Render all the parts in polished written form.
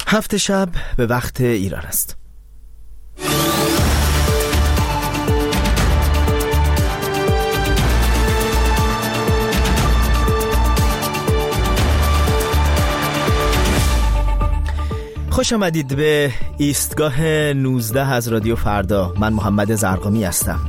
7 شب به وقت ایران است. خوش آمدید به ایستگاه 19 از رادیو فردا. من محمد زرقامی هستم.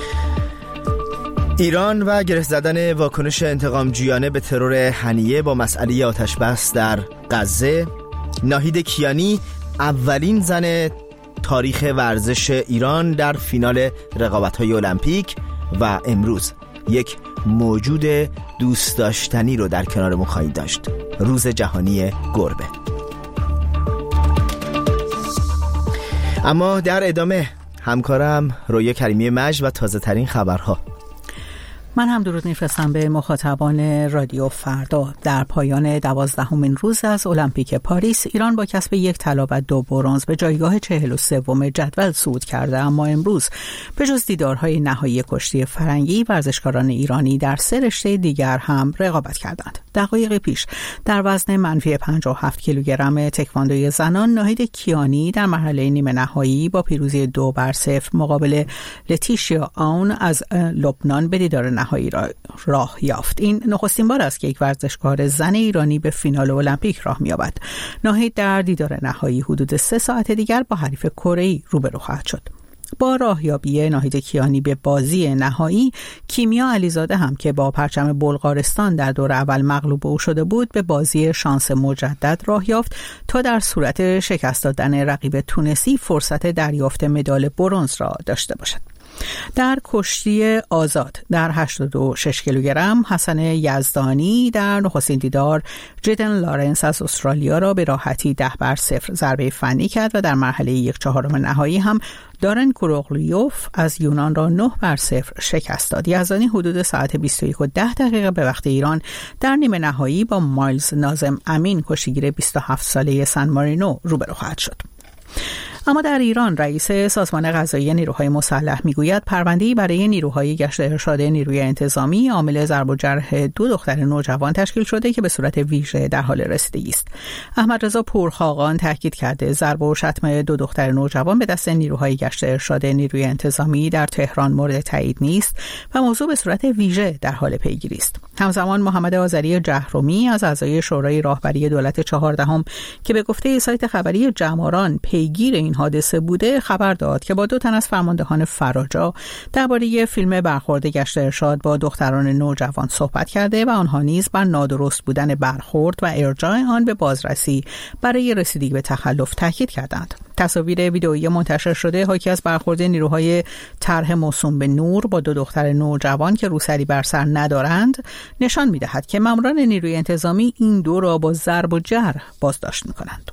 ایران و گره زدن واکنش انتقامجویانه به ترور هنیه با مسئله آتش بس در غزه، ناهید کیانی اولین زن تاریخ ورزش ایران در فینال رقابت‌های المپیک و امروز یک موجود دوست داشتنی رو در کنارمون خواهید داشت، روز جهانی گربه. اما در ادامه همکارم رویا کریمی مجد و تازه ترین خبرها. من هم درود میفرستم به مخاطبان رادیو فردا. در پایان 12مین روز از المپیک پاریس، ایران با کسب 1 طلا و 2 برنز به جایگاه 43ام جدول صعود کرده، اما امروز به جز دیدارهای نهایی کشتی فرنگی، ورزشکاران ایرانی در 3 رشته دیگر هم رقابت کردند. دقایق پیش در وزن منفی 57 کیلوگرم تکواندوی زنان، ناهید کیانی در مرحله نیمه نهایی با پیروزی 2-0 مقابل لتیشیا آون از لبنان به دیدار نهایی راه یافت. این نخستین بار است که یک ورزشکار زن ایرانی به فینال المپیک راه می‌یابد. ناهید در دیدار نهایی حدود 3 ساعت دیگر با حریف کره‌ای روبرو خواهد شد. با راهیابی ناهید کیانی به بازی نهایی، کیمیا علیزاده هم که با پرچم بلغارستان در دور اول مغلوب او شده بود، به بازی شانس مجدد راه یافت تا در صورت شکست دادن رقیب تونسی فرصت دریافت مدال برنز را داشته باشد. در کشتی آزاد در 86 کیلوگرم، حسن یزدانی در نخستین دیدار جیدن لارنس از استرالیا را به راحتی 10-0 ضربه فنی کرد و در مرحله 1/4 نهایی هم دارن کوروغلیوف از یونان را 9-0 شکست داد. یزدانی حدود ساعت 21:10 به وقت ایران در نیمه نهایی با مایلز ناظم امین، کشتیگیر 27 ساله سن مارینو، روبرو خواهد شد. اما در ایران رئیس سازمان قضایی نیروهای مسلح میگوید پرونده‌ای برای نیروهای گشت ارشاد نیروی انتظامی عامل ضرب و جرح 2 دختر نوجوان تشکیل شده که به صورت ویژه در حال رسیدگی است. احمد رضا پورخاقان تاکید کرده ضرب و شتم 2 دختر نوجوان به دست نیروهای گشت ارشاد نیروی انتظامی در تهران مورد تایید نیست و موضوع به صورت ویژه در حال پیگیری است. همزمان محمد آذری جهرومی از اعضای شورای راهبری دولت 14 که به گفته سایت خبری جماران پیگیر این حادثه بوده، خبر داد که با 2 تن از فرماندهان فراجا درباره فیلم برخورد گشت ارشاد با دختران نوجوان صحبت کرده و آنها نیز بر نادرست بودن برخورد و ارجاع آن به بازرسی برای رسیدگی به تخلف تاکید کردند. تصاویر ویدئویی منتشر شده حاکی از برخورد نیروهای طرح موسوم به نور با 2 دختر نوجوان که روسری بر سر ندارند نشان می‌دهد که ماموران نیروی انتظامی این 2 را با ضرب و جرح بازداشت می‌کنند.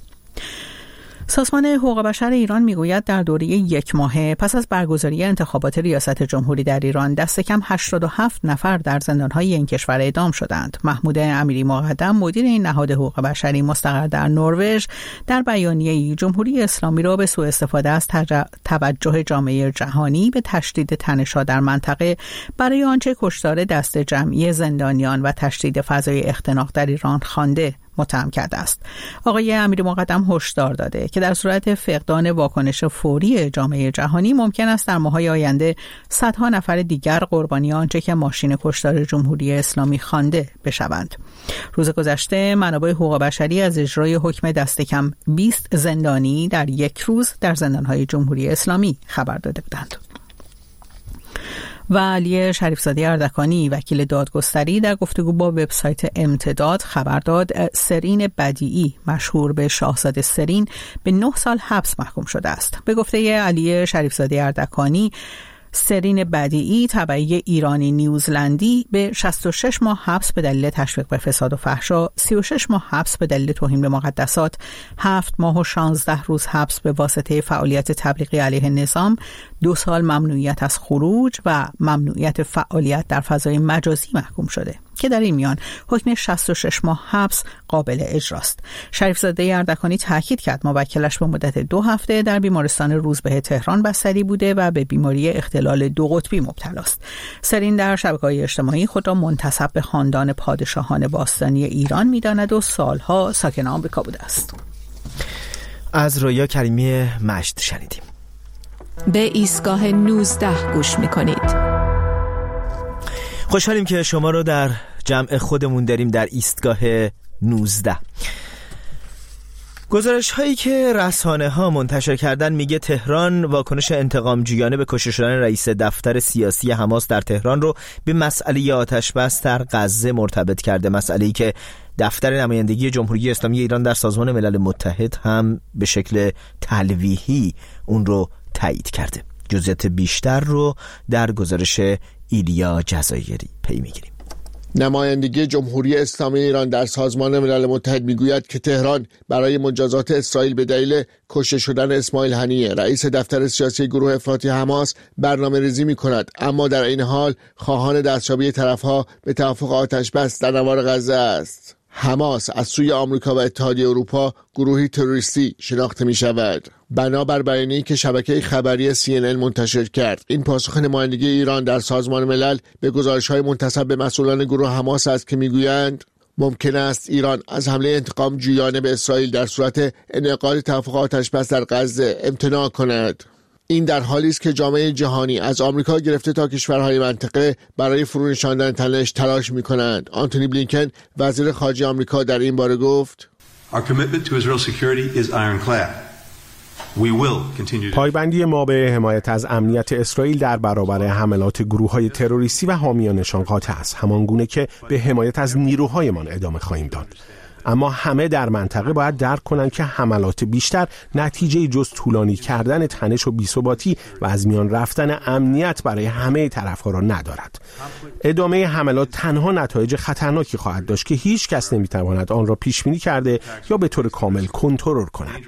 سازمان حقوق بشر ایران میگوید در دوره 1 ماهه پس از برگزاری انتخابات ریاست جمهوری در ایران دست کم 87 نفر در زندان‌های این کشور اعدام شدند. محمود امیری مقدم، مدیر این نهاد حقوق بشری مستقر در نروژ، در بیانیه‌ای جمهوری اسلامی را به سوء استفاده از توجه جامعه جهانی به تشدید تنش‌ها در منطقه برای آنچه کشتار دست جمعی زندانیان و تشدید فضای اختناق در ایران خوانده متهم کرده است. آقای امیری مقدم هشدار داده که در صورت فقدان واکنش فوری جامعه جهانی ممکن است در ماه‌های آینده صدها نفر دیگر قربانی آنچه که ماشین کشتار جمهوری اسلامی خوانده بشوند. روز گذشته منابع حقوق بشری از اجرای حکم دست کم 20 زندانی در 1 روز در زندان‌های جمهوری اسلامی خبر داده بودند. و علی شریفزاده اردکانی، وکیل دادگستری، در گفتگو با وبسایت امتداد خبر داد سرین بدیعی مشهور به شاهزاده سرین به 9 سال حبس محکوم شده است. به گفته علی شریفزاده اردکانی، سرین بدیعی تبعی ایرانی نیوزلندی به 66 ماه حبس به دلیل تشویق به فساد و فحشا، 36 ماه حبس به دلیل توهین به مقدسات، 7 ماه و 16 روز حبس به واسطه فعالیت تبلیغی علیه نظام، 2 سال ممنوعیت از خروج و ممنوعیت فعالیت در فضای مجازی محکوم شده که در این میان حکم 66 ماه حبس قابل اجراست. شریفزاده اردکانی تاکید کرد موکلش به مدت 2 هفته در بیمارستان روزبه تهران بستری بوده و به بیماری اختلال 2 قطبی مبتلا است. سرین در شبکه‌های اجتماعی خود را منتسب به خاندان پادشاهان باستانی ایران می‌داند و سالها ساکن آمریکا بوده است. از رویا کریمی مجد شنیدیم. به ایستگاه 19 گوش میکنید. خوشحالیم که شما رو در جمع خودمون داریم در ایستگاه 19. گزارش هایی که رسانه ها منتشر کردن میگه تهران واکنش انتقامجویانه به کشته شدن رئیس دفتر سیاسی حماس در تهران رو به مسئله آتش بس در غزه مرتبط کرده، مسئله‌ای که دفتر نمایندگی جمهوری اسلامی ایران در سازمان ملل متحد هم به شکل تلویحی اون رو تایید کرده. جزئیات بیشتر رو در گزارش ایلیا جزایری پی میگیریم. نمایندگی جمهوری اسلامی ایران در سازمان ملل متحد میگوید که تهران برای مجازات اسرائیل به دلیل کشته شدن اسماعیل هنیه رئیس دفتر سیاسی گروه افراطی حماس برنامه‌ریزی می‌کند، اما در این حال خواهان دستیابی طرف‌ها به توافق آتش‌بس در نوار غزه است. حماس از سوی آمریکا و اتحادیه اروپا گروهی تروریستی شناخته می شود. بنابر بیانیه‌ای که شبکه خبری CNN منتشر کرد، این پاسخ نمایندگی ایران در سازمان ملل به گزارش‌های منتسب به مسئولان گروه حماس است که میگویند ممکن است ایران از حمله انتقام جویانه به اسرائیل در صورت انعقاد توافق آتش‌بس در غزه امتناع کند. این در حالی است که جامعه جهانی از آمریکا گرفته تا کشورهای منطقه برای فرونشاندن تنش تلاش می‌کنند. آنتونی بلینکن وزیر خارجه آمریکا در این باره گفت: پایبندی ما به حمایت از امنیت اسرائیل در برابر حملات گروه‌های تروریستی و حامیانشان قاطع است، همانگونه که به حمایت از نیروهایمان ادامه خواهیم داد. اما همه در منطقه باید درک کنند که حملات بیشتر نتیجه جز طولانی کردن تنش و بی‌ثباتی و از میان رفتن امنیت برای همه طرف‌ها را ندارد. ادامه حملات تنها نتایج خطرناکی خواهد داشت که هیچ کس نمی‌تواند آن را پیش بینی کرده یا به طور کامل کنترل کند.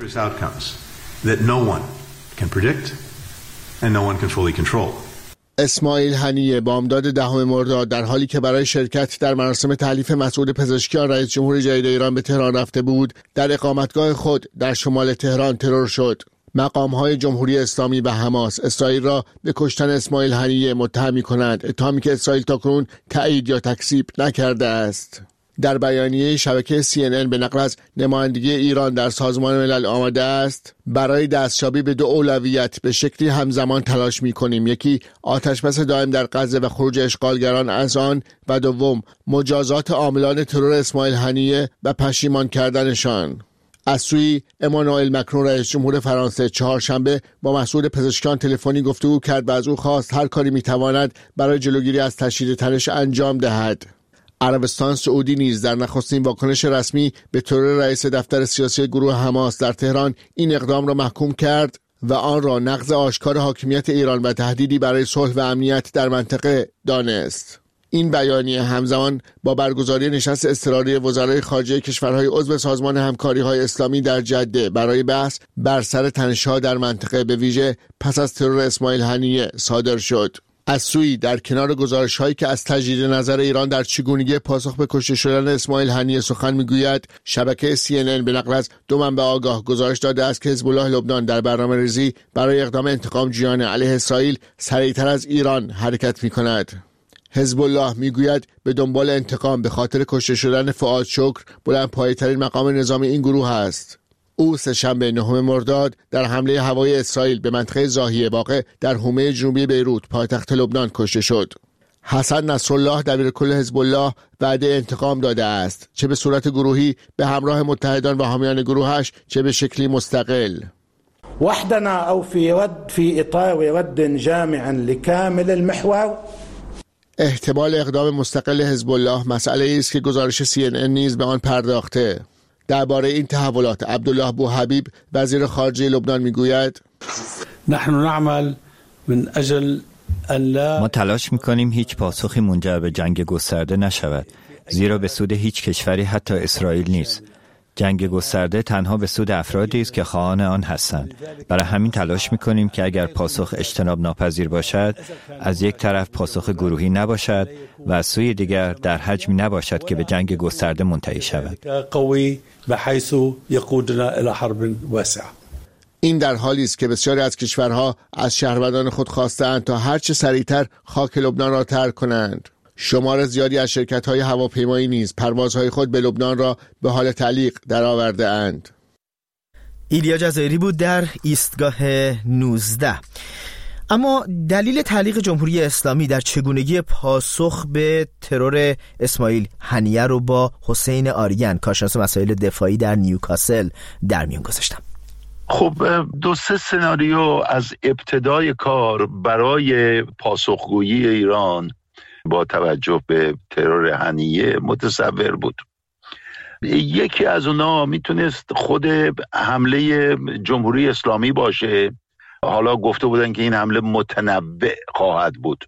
اسماعیل هنیه بامداد 10 مرداد در حالی که برای شرکت در مراسم تحلیف مسعود پزشکیان رئیس جمهور جدید ایران به تهران رفته بود، در اقامتگاه خود در شمال تهران ترور شد. مقام‌های جمهوری اسلامی و حماس اسرائیل را به کشتن اسماعیل هنیه متهم می‌کنند، اتهامی که اسرائیل تاکنون تایید یا تکذیب نکرده است. در بیانیه شبکه CNN به نقل از نمایندگی ایران در سازمان ملل آمده است: برای دستیابی به 2 اولویت به شکلی همزمان تلاش می‌کنیم، یکی آتش‌بس دائم در غزه و خروج اشغالگران از آن، و دوم مجازات عاملان ترور اسماعیل هنیه و پشیمان کردنشان. از سوی امانوئل مکرون رئیس جمهور فرانسه چهارشنبه با مسعود پزشکیان تلفنی گفتگو کرد و از او خواست هر کاری می‌تواند برای جلوگیری از تشدید تنش انجام دهد. عربستان سعودی نیز در نخستین واکنش رسمی به ترور رئیس دفتر سیاسی گروه حماس در تهران این اقدام را محکوم کرد و آن را نقض آشکار حاکمیت ایران و تهدیدی برای صلح و امنیت در منطقه دانست. این بیانیه همزمان با برگزاری نشست اضطراری وزرای خارجه کشورهای عضو سازمان همکاری‌های اسلامی در جده برای بحث بر سر تنش‌ها در منطقه به ویژه پس از ترور اسماعیل هنیه صادر شد. از سوی در کنار گزارش‌هایی که از تجدید نظر ایران در چگونگی پاسخ به کشته شدن اسماعیل هنیه سخن می‌گوید، شبکه CNN به نقل از 2 منبع آگاه گزارش داده است که حزب الله لبنان در برنامه‌ریزی برای اقدام انتقام‌جویانه علیه اسرائیل سریعتر از ایران حرکت می‌کند. حزب الله میگوید به دنبال انتقام به خاطر کشته شدن فؤاد شکر، بلندپایه‌ترین مقام نظامی این گروه است. او سه‌شنبه 9 مرداد در حمله هوایی اسرائیل به منطقه زاهیه واقع در حومه جنوبی بیروت پایتخت لبنان کشته شد. حسن نصرالله دبیرکل حزب الله وعده انتقام داده است، چه به صورت گروهی به همراه متحدان و حامیان گروهش، چه به شکلی مستقل. وحدنا او في اطار رد جامع لكامل المحور. احتمال اقدام مستقل حزب الله مسئله است که گزارش CNN نیز به آن پرداخته. درباره این تحولات عبدالله بوحبیب وزیر خارجه لبنان میگوید: نحن نعمل من اجل ما تلاش میکنیم هیچ پاسخی منجر به جنگ گسترده نشود، زیرا به سود هیچ کشوری حتی اسرائیل نیست. جنگ گسترده تنها به سود افرادی است که خواهان آن هستند. برای همین تلاش می‌کنیم که اگر پاسخ اجتناب ناپذیر باشد، از یک طرف پاسخ گروهی نباشد و از سوی دیگر در حجمی نباشد که به جنگ گسترده منتهی شود. این در حالی است که بسیاری از کشورها از شهروندان خود خواستند تا هرچه سریعتر خاک لبنان را ترک کنند. شمار زیادی از شرکت‌های هواپیمایی نیز پروازهای خود به لبنان را به حال تعلیق درآورده اند. ایلیا جزایری بود در ایستگاه 19. اما دلیل تعلیق جمهوری اسلامی در چگونگی پاسخ به ترور اسماعیل هنیه رو با حسین آریان، کارشناس مسائل دفاعی در نیوکاسل، در میان گذاشتم. خب 2-3 سناریو از ابتدای کار برای پاسخگویی ایران با توجه به ترور هنیه متصور بود. یکی از اونا میتونست خود حمله جمهوری اسلامی باشه. حالا گفته بودن که این حمله متنوع خواهد بود،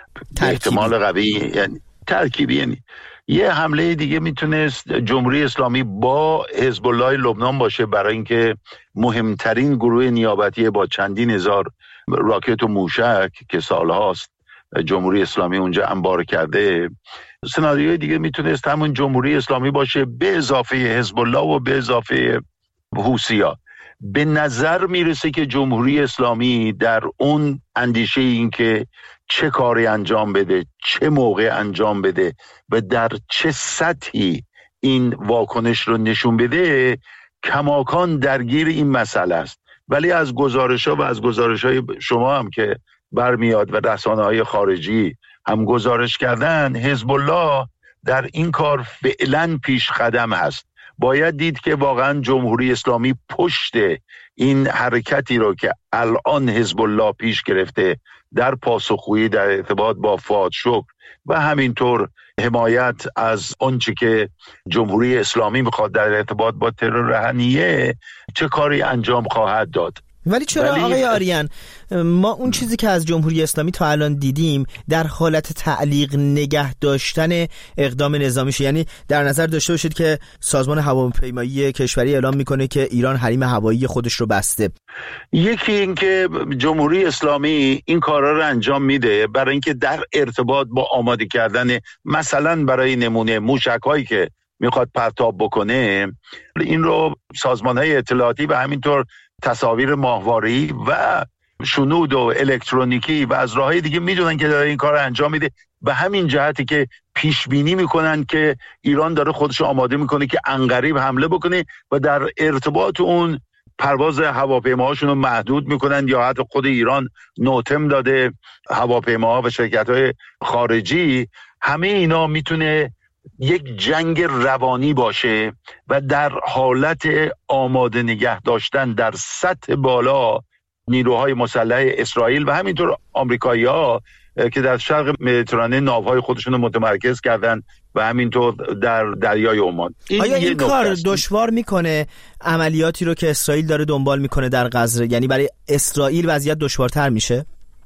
احتمال قوی، یعنی ترکیبی، یعنی یه حمله دیگه میتونست جمهوری اسلامی با حزب الله لبنان باشه، برای اینکه مهمترین گروه نیابتی با چندین هزار راکت و موشک که سالهاست جمهوری اسلامی اونجا انبار کرده. سناریوی دیگه میتونست همون جمهوری اسلامی باشه به اضافه حزب الله و به اضافه حوثی‌ها. به نظر میرسه که جمهوری اسلامی در اون اندیشه این که چه کاری انجام بده، چه موقع انجام بده و در چه سطحی این واکنش رو نشون بده، کماکان درگیر این مسئله است. ولی از گزارش‌ها و از گزارش‌های شما هم که برمیاد و رسانه‌های خارجی هم گزارش کردن، حزب الله در این کار فعلا پیش قدم هست. باید دید که واقعا جمهوری اسلامی پشت این حرکتی رو که الان حزب الله پیش گرفته در پاسخگویی در ارتباط با فؤاد شکر و همینطور حمایت از آنچه که جمهوری اسلامی میخواد در ارتباط با ترور هنیه، چه کاری انجام خواهد داد. ولی چرا آقای آریان ما اون چیزی که از جمهوری اسلامی تا الان دیدیم در حالت تعلیق نگه داشتن اقدام نظامیشه؟ یعنی در نظر داشته باشید که سازمان هواپیمایی کشوری اعلام میکنه که ایران حریم هوایی خودش رو بسته. یکی این که جمهوری اسلامی این کارا رو انجام میده برای اینکه در ارتباط با آماده کردن مثلا برای نمونه موشک‌هایی که میخواد پرتاب بکنه، این رو سازمان‌های اطلاعاتی و همینطور تصاویر ماهواره‌ای و شنود و الکترونیکی و از راههای دیگه میدونن که داره این کار رو انجام میده. به همین جهتی که پیش بینی میکنن که ایران داره خودش آماده میکنه که عنقریب حمله بکنه و در ارتباط اون پرواز هواپیماهاشون رو محدود میکنن، یا حتی خود ایران نوتم داده هواپیماها و شرکت‌های خارجی. همه اینا میتونه یک جنگ روانی باشه و در حالت آماده نگه داشتن در سطح بالا نیروهای مسلح اسرائیل و همینطور آمریکایی‌ها که در شرق مدیترانه ناوهای خودشون رو متمرکز کردن و همینطور در دریای عمان. آیا این کار دشوار میکنه عملیاتی رو که اسرائیل داره دنبال میکنه در غزه؟ یعنی برای اسرائیل وضعیت دشوارتر میشه؟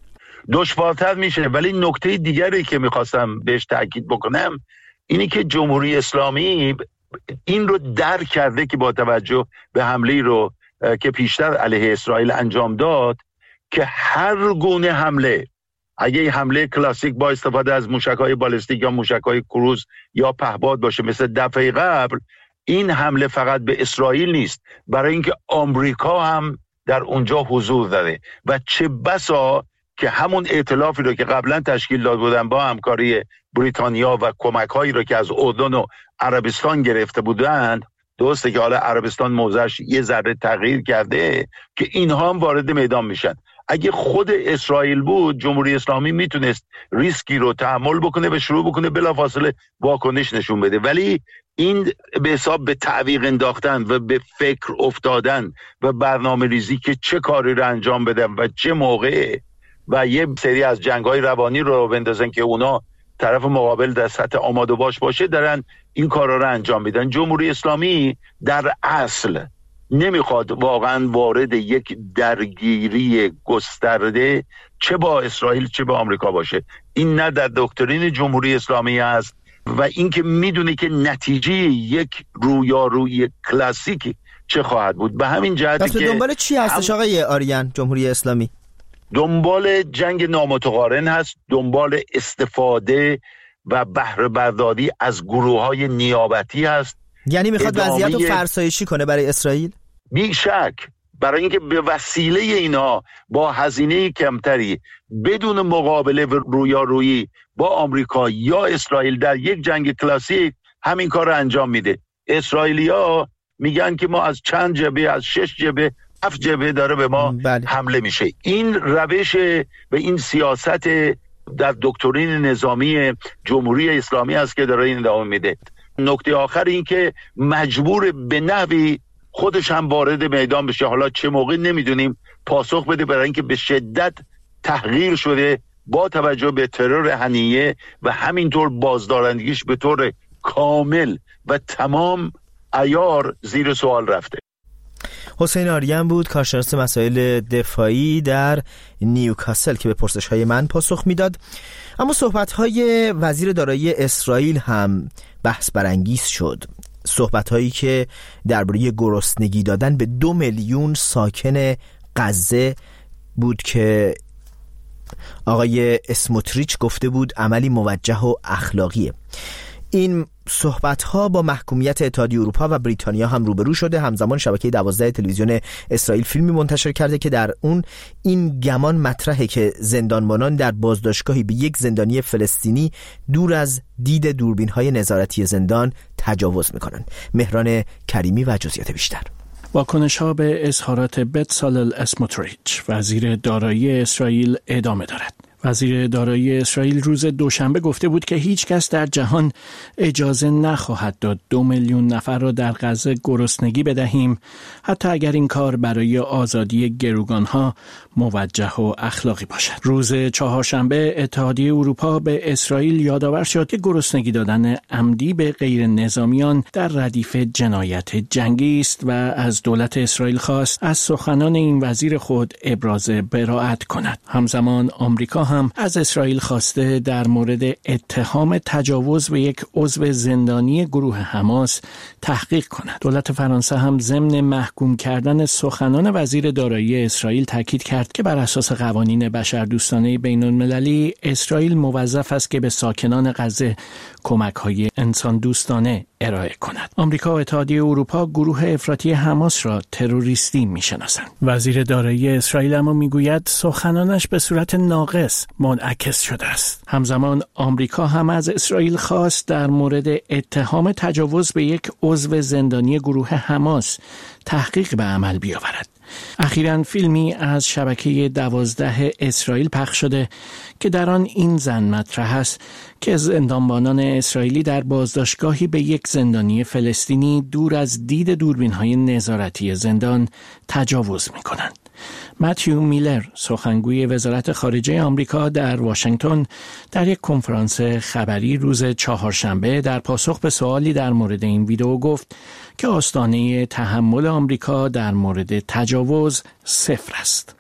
دشوارتر میشه، ولی نکته دیگری که میخواستم بهش تاکید بکنم اینی که جمهوری اسلامی این رو درک کرده که با توجه به حمله رو که پیشتر علیه اسرائیل انجام داد، که هر گونه حمله، اگه حمله کلاسیک با استفاده از موشک‌های بالستیک یا موشک‌های کروز یا پهپاد باشه مثل دفعه قبل، این حمله فقط به اسرائیل نیست، برای اینکه آمریکا هم در اونجا حضور داره و چه بسا که همون ائتلافی رو که قبلا تشکیل داده بودن با همکاری بریتانیا و کمک‌هایی رو که از اردن و عربستان گرفته بودند، درسته که حالا عربستان موضعش یه ذره تغییر کرده، که اینها هم وارد میدان میشن. اگه خود اسرائیل بود، جمهوری اسلامی میتونست ریسکی رو تحمل بکنه و شروع بکنه بلافاصله واکنش نشون بده، ولی این به حساب به تعویق انداختن و به فکر افتادن و برنامه ریزی که چه کاری رو انجام بدن و چه موقع و یه سری از جنگ‌های روانی رو بندازن که اونا طرف مقابل در سطح آماده باشه، دارن این کارا رو انجام میدن. جمهوری اسلامی در اصل نمیخواد واقعا وارد یک درگیری گسترده چه با اسرائیل چه با آمریکا باشه. این نه در دکترین جمهوری اسلامی است و اینکه میدونه که نتیجه یک رویارویی کلاسیک چه خواهد بود. به همین جهت که دنبال چی هستش آقای آریان جمهوری اسلامی؟ دنبال جنگ نامتقارن هست، دنبال استفاده و بهره برداری از گروه‌های نیابتی هست. یعنی میخواد وضعیت رو فرسایشی کنه برای اسرائیل؟ بیشک، برای اینکه به وسیله اینا با هزینه کمتری بدون مقابله و رویارویی با آمریکا یا اسرائیل در یک جنگ کلاسیک همین کار رو انجام میده. اسرائیلیا میگن که ما از چند جبهه، از 6 جبهه 7 جبهه داره به ما حمله میشه. این روش و این سیاست در دکترین نظامی جمهوری اسلامی است که داره این ادامه میده. نکته آخر این که مجبور به نحوی خودش هم وارد میدان بشه، حالا چه موقع نمیدونیم، پاسخ بده، برای اینکه به شدت تحقیر شده با توجه به ترور هنیه و همینطور بازدارندگیش به طور کامل و تمام عیار زیر سوال رفته. حسین آریان بود، کارشناس مسائل دفاعی در نیوکاسل که به پرسش‌های من پاسخ میداد. اما صحبت‌های وزیر دارایی اسرائیل هم بحث برانگیز شد. صحبت‌هایی که درباره گرسنگی دادن به 2 میلیون ساکن غزه بود که آقای اسموتریچ گفته بود عملی موجه و اخلاقیه. این صحبت‌ها با محکومیت اتحادیه اروپا و بریتانیا هم روبرو شده. همزمان شبکه 12 تلویزیون اسرائیل فیلمی منتشر کرده که در اون این گمان مطرحه که زندانبانان در بازداشتگاهی به یک زندانی فلسطینی دور از دید دوربین‌های نظارتی زندان تجاوز می‌کنند. مهران کریمی و جزئیات بیشتر. واکنش‌ها به اظهارات بتسالل اسموتریچ وزیر دارایی اسرائیل ادامه دارد. وزیر دارایی اسرائیل روز دوشنبه گفته بود که هیچ کس در جهان اجازه نخواهد داد 2 میلیون نفر را در غزه گرسنگی بدهیم، حتی اگر این کار برای آزادی گروگانها موجه و اخلاقی باشد. روز چهارشنبه اتحادیه اروپا به اسرائیل یادآور شد که گرسنگی دادن عمدی به غیر نظامیان در ردیف جنایت جنگی است و از دولت اسرائیل خواست از سخنان این وزیر خود ابراز براءت کند. همزمان آمریکا هم از اسرائیل خواسته در مورد اتهام تجاوز به یک عضو زندانی گروه حماس تحقیق کند. دولت فرانسه هم ضمن محکوم کردن سخنان وزیر دارایی اسرائیل تاکید کرد که بر اساس قوانین بشردوستانه بین‌المللی اسرائیل موظف است که به ساکنان غزه کمک‌های انسان دوستانه ارائه کند. آمریکا و اتحادیه اروپا گروه افراطی حماس را تروریستی می‌شناسند. وزیر دارایی اسرائیل اما میگوید سخنانش به صورت ناقص منعکس شده است. همزمان آمریکا هم از اسرائیل خواست در مورد اتهام تجاوز به یک عضو زندانی گروه حماس تحقیق به عمل بیاورد. اخیراً فیلمی از شبکه 12 اسرائیل پخش شده که در آن این زن مطرح است که زندانبانان اسرائیلی در بازداشتگاهی به یک زندانی فلسطینی دور از دید دوربین‌های نظارتی زندان تجاوز می‌کنند. متیو میلر، سخنگوی وزارت خارجه آمریکا در واشنگتن، در یک کنفرانس خبری روز چهارشنبه در پاسخ به سوالی در مورد این ویدئو گفت که آستانه تحمل آمریکا در مورد تجاوز صفر است.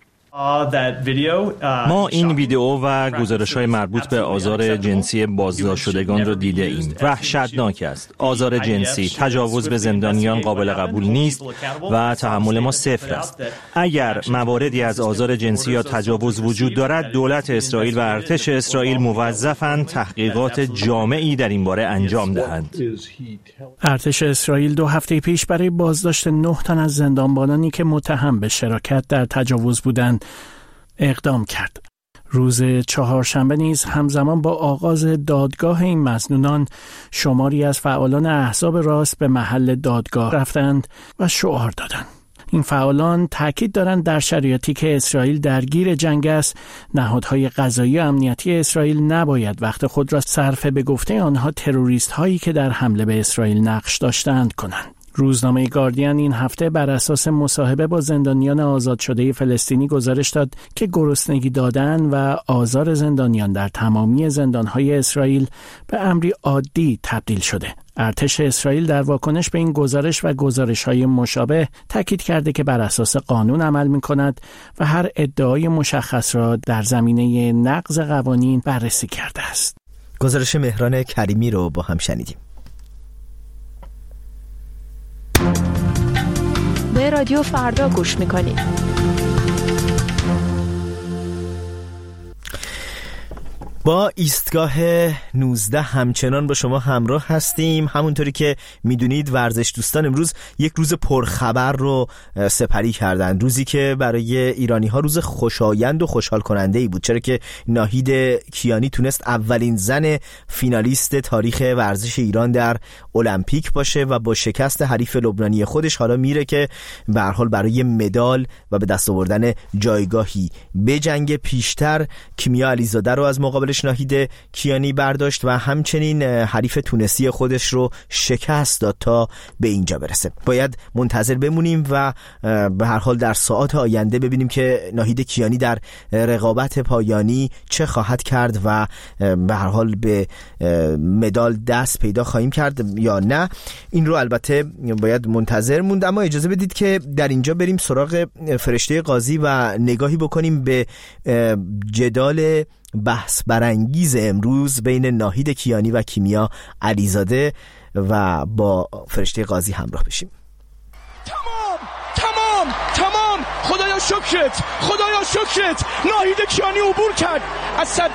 ما این ویدئو و گزارش‌های مربوط به آزار جنسی بازداشت شدگان را دیده ایم. وحشتناک است. آزار جنسی، تجاوز به زندانیان قابل قبول نیست و تحمل ما صفر است. اگر مواردی از آزار جنسی یا تجاوز وجود دارد، دولت اسرائیل و ارتش اسرائیل موظفند تحقیقات جامعی در این باره انجام دهند. ارتش اسرائیل 2 هفته پیش برای بازداشت 9 تن از زندانبانانی که متهم به شراکت در تجاوز بودند اقدام کرد. روز چهارشنبه نیز همزمان با آغاز دادگاه این مظنونان شماری از فعالان احزاب راست به محل دادگاه رفتند و شعار دادند. این فعالان تاکید دارند در شرایطی که اسرائیل درگیر جنگ است، نهادهای قضایی و امنیتی اسرائیل نباید وقت خود را صرف به گفته آنها تروریست هایی که در حمله به اسرائیل نقش داشتند کنند. روزنامه گاردین این هفته بر اساس مصاحبه با زندانیان آزاد شده فلسطینی گزارش داد که گرسنگی دادن و آزار زندانیان در تمامی زندانهای اسرائیل به امری عادی تبدیل شده. ارتش اسرائیل در واکنش به این گزارش و گزارش‌های مشابه تاکید کرده که بر اساس قانون عمل می‌کند و هر ادعای مشخص را در زمینه نقض قوانین بررسی کرده است. گزارش مهران کریمی رو با هم شنیدیم. به رادیو فردا گوش میکنید. با ایستگاه 19 همچنان با شما همراه هستیم. همونطوری که میدونید ورزش دوستان امروز یک روز پرخبر رو سپری کردن، روزی که برای ایرانی ها روز خوشایند و خوشحال کننده ای بود، چرا که ناهید کیانی تونست اولین زن فینالیست تاریخ ورزش ایران در المپیک باشه و با شکست حریف لبنانی خودش حالا میره که به هر حال برای مدال و به دست آوردن جایگاهی به جنگ. پیشتر کیمیا علیزاده رو از مقابل ناهید کیانی برداشت و همچنین حریف تونسی خودش رو شکست داد تا به اینجا برسه. باید منتظر بمونیم و به هر حال در ساعات آینده ببینیم که ناهید کیانی در رقابت پایانی چه خواهد کرد و به هر حال به مدال دست پیدا خواهیم کرد یا نه. این رو البته باید منتظر موند. اما اجازه بدید که در اینجا بریم سراغ فرشته قاضی و نگاهی بکنیم به جدال بحث برانگیز امروز بین ناهید کیانی و کیمیا علیزاده و با فرشته قاضی همراه بشیم. تمام خدایا شکرت ناهید کیانی عبور کرد از سد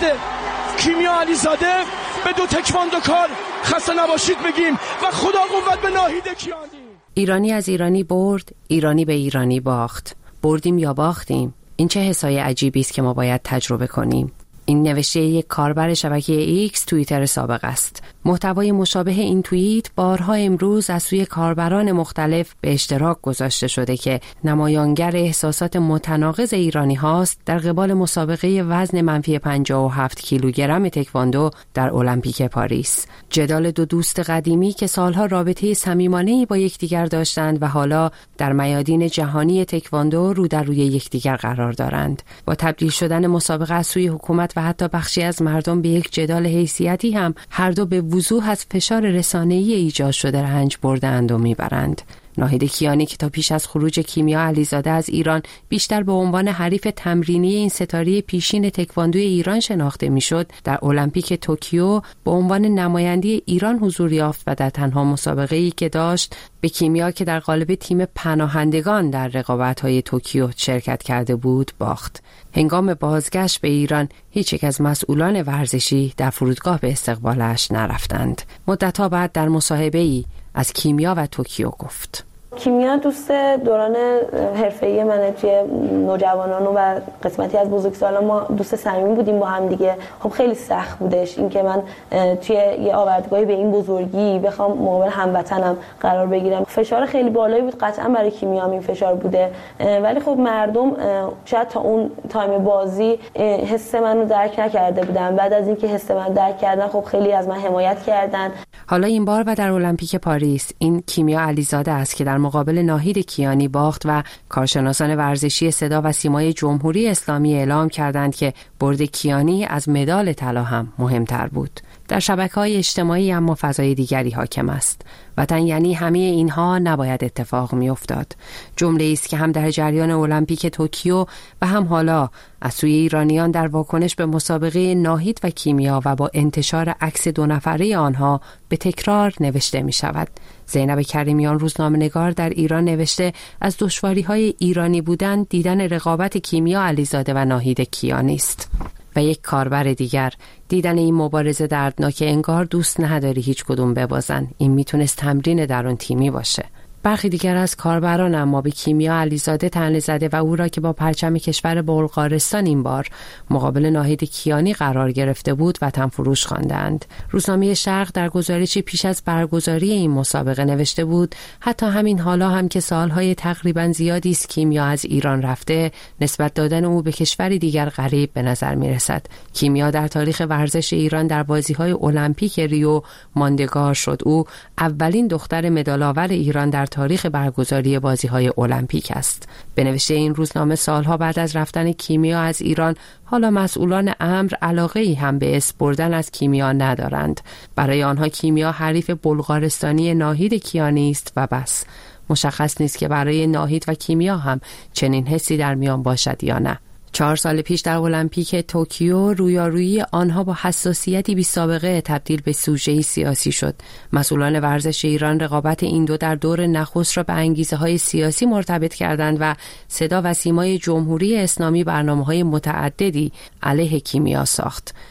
کیمیا علیزاده. به دو تکواندوکار خسته نباشید بگیم و خدا قوت به ناهید کیانی. ایرانی از ایرانی برد، ایرانی به ایرانی باخت. بردیم یا باختیم؟ این چه حسای عجیبی است که ما باید تجربه کنیم. این نوشته یک کاربر شبکه ایکس توییتر سابق است. محتوای مشابه این توییت بارها امروز از سوی کاربران مختلف به اشتراک گذاشته شده که نمایانگر احساسات متناقض ایرانی هاست در قبال مسابقه وزن منفی 57 کیلوگرم تکواندو در المپیک پاریس. جدال دو دوست قدیمی که سالها رابطه صمیمانه‌ای با یکدیگر داشتند و حالا در میادین جهانی تکواندو رو در روی یکدیگر قرار دارند. با تبدیل شدن مسابقه از سوی حکومت و حتی بخشی از مردم به یک جدال حیثیتی هم هر دو به وضوح از فشار رسانه‌ای ایجاد شده رنج بردند و میبرند. ناهید کیانی که تا پیش از خروج کیمیا علیزاده از ایران بیشتر به عنوان حریف تمرینی این ستاره پیشین تکواندوی ایران شناخته میشد، در المپیک توکیو به عنوان نماینده ایران حضور یافت و در تنها مسابقه‌ای که داشت به کیمیا که در قالب تیم پناهندگان در رقابت‌های توکیو شرکت کرده بود باخت. هنگام بازگشت به ایران هیچ یک از مسئولان ورزشی در فرودگاه به استقبالش نرفتند. مدت‌ها بعد در مصاحبه‌ای از کیمیا و توکیو گفت: کیمیا دوست دوران حرفه‌ای منه، توی نوجوانان و قسمتی از بزرگسالان ما دوست صمیمی بودیم با هم دیگه. خب خیلی سخت بودش این که من توی یه آوردگاهی به این بزرگی بخوام مقابل هموطنم قرار بگیرم. فشار خیلی بالایی بود، قطعا برای کیمیا هم این فشار بوده، ولی خب مردم شاید تا اون تایم بازی حس منو درک نکرده بودن. بعد از اینکه حس من درک کردن خب خیلی از من حمایت کردن. حالا این بار و در المپیک پاریس این کیمیا علیزاده است که در مقابل ناهید کیانی باخت و کارشناسان ورزشی صدا و سیمای جمهوری اسلامی اعلام کردند که برد کیانی از مدال طلا هم مهمتر بود. در شبکه‌های اجتماعی اما فضای دیگری حاکم است. وطن یعنی همه اینها نباید اتفاق می‌افتاد. جمله‌ای است که هم در جریان المپیک توکیو و هم حالا از سوی ایرانیان در واکنش به مسابقه ناهید و کیمیا و با انتشار عکس دو نفره آنها به تکرار نوشته می‌شود. زینب کریمیان روزنامه‌نگار در ایران نوشته از دشواری‌های ایرانی بودن دیدن رقابت کیمیا علیزاده و ناهید کیانی است. و یک کاربر دیگر دیدن این مبارزه دردناک، انگار دوست نداری هیچ کدوم ببازن. این میتونست تمرین درون تیمی باشه. برخی دیگر از کاربران اما به کیمیا علیزاده طعنه زده و او را که با پرچم کشور بلغارستان این بار مقابل ناهید کیانی قرار گرفته بود وطن فروش خواندند. روزنامه شرق در گزارشی پیش از برگزاری این مسابقه نوشته بود حتی همین حالا هم که سالهای تقریبا زیادی است کیمیا از ایران رفته، نسبت دادن او به کشوری دیگر غریب به نظر می رسد. کیمیا در تاریخ ورزش ایران در بازی‌های المپیک ریو ماندگار شد. او اولین دختر مدال‌آور ایران در تاریخ برگزاری بازی‌های المپیک است. به نوشته این روزنامه سالها بعد از رفتن کیمیا از ایران حالا مسئولان امر علاقه‌ای هم به اسم بردن از کیمیا ندارند. برای آنها کیمیا حریف بلغارستانی ناهید کیانی است و بس. مشخص نیست که برای ناهید و کیمیا هم چنین حسی در میان باشد یا نه. 4 سال پیش در المپیک توکیو رویارویی آنها با حساسیتی بی سابقه تبدیل به سوژه‌ای سیاسی شد. مسئولان ورزش ایران رقابت این دو در دور نخست را به انگیزه‌های سیاسی مرتبط کردند و صدا و سیمای جمهوری اسلامی برنامه‌های متعددی علیه کیمیا ساخت.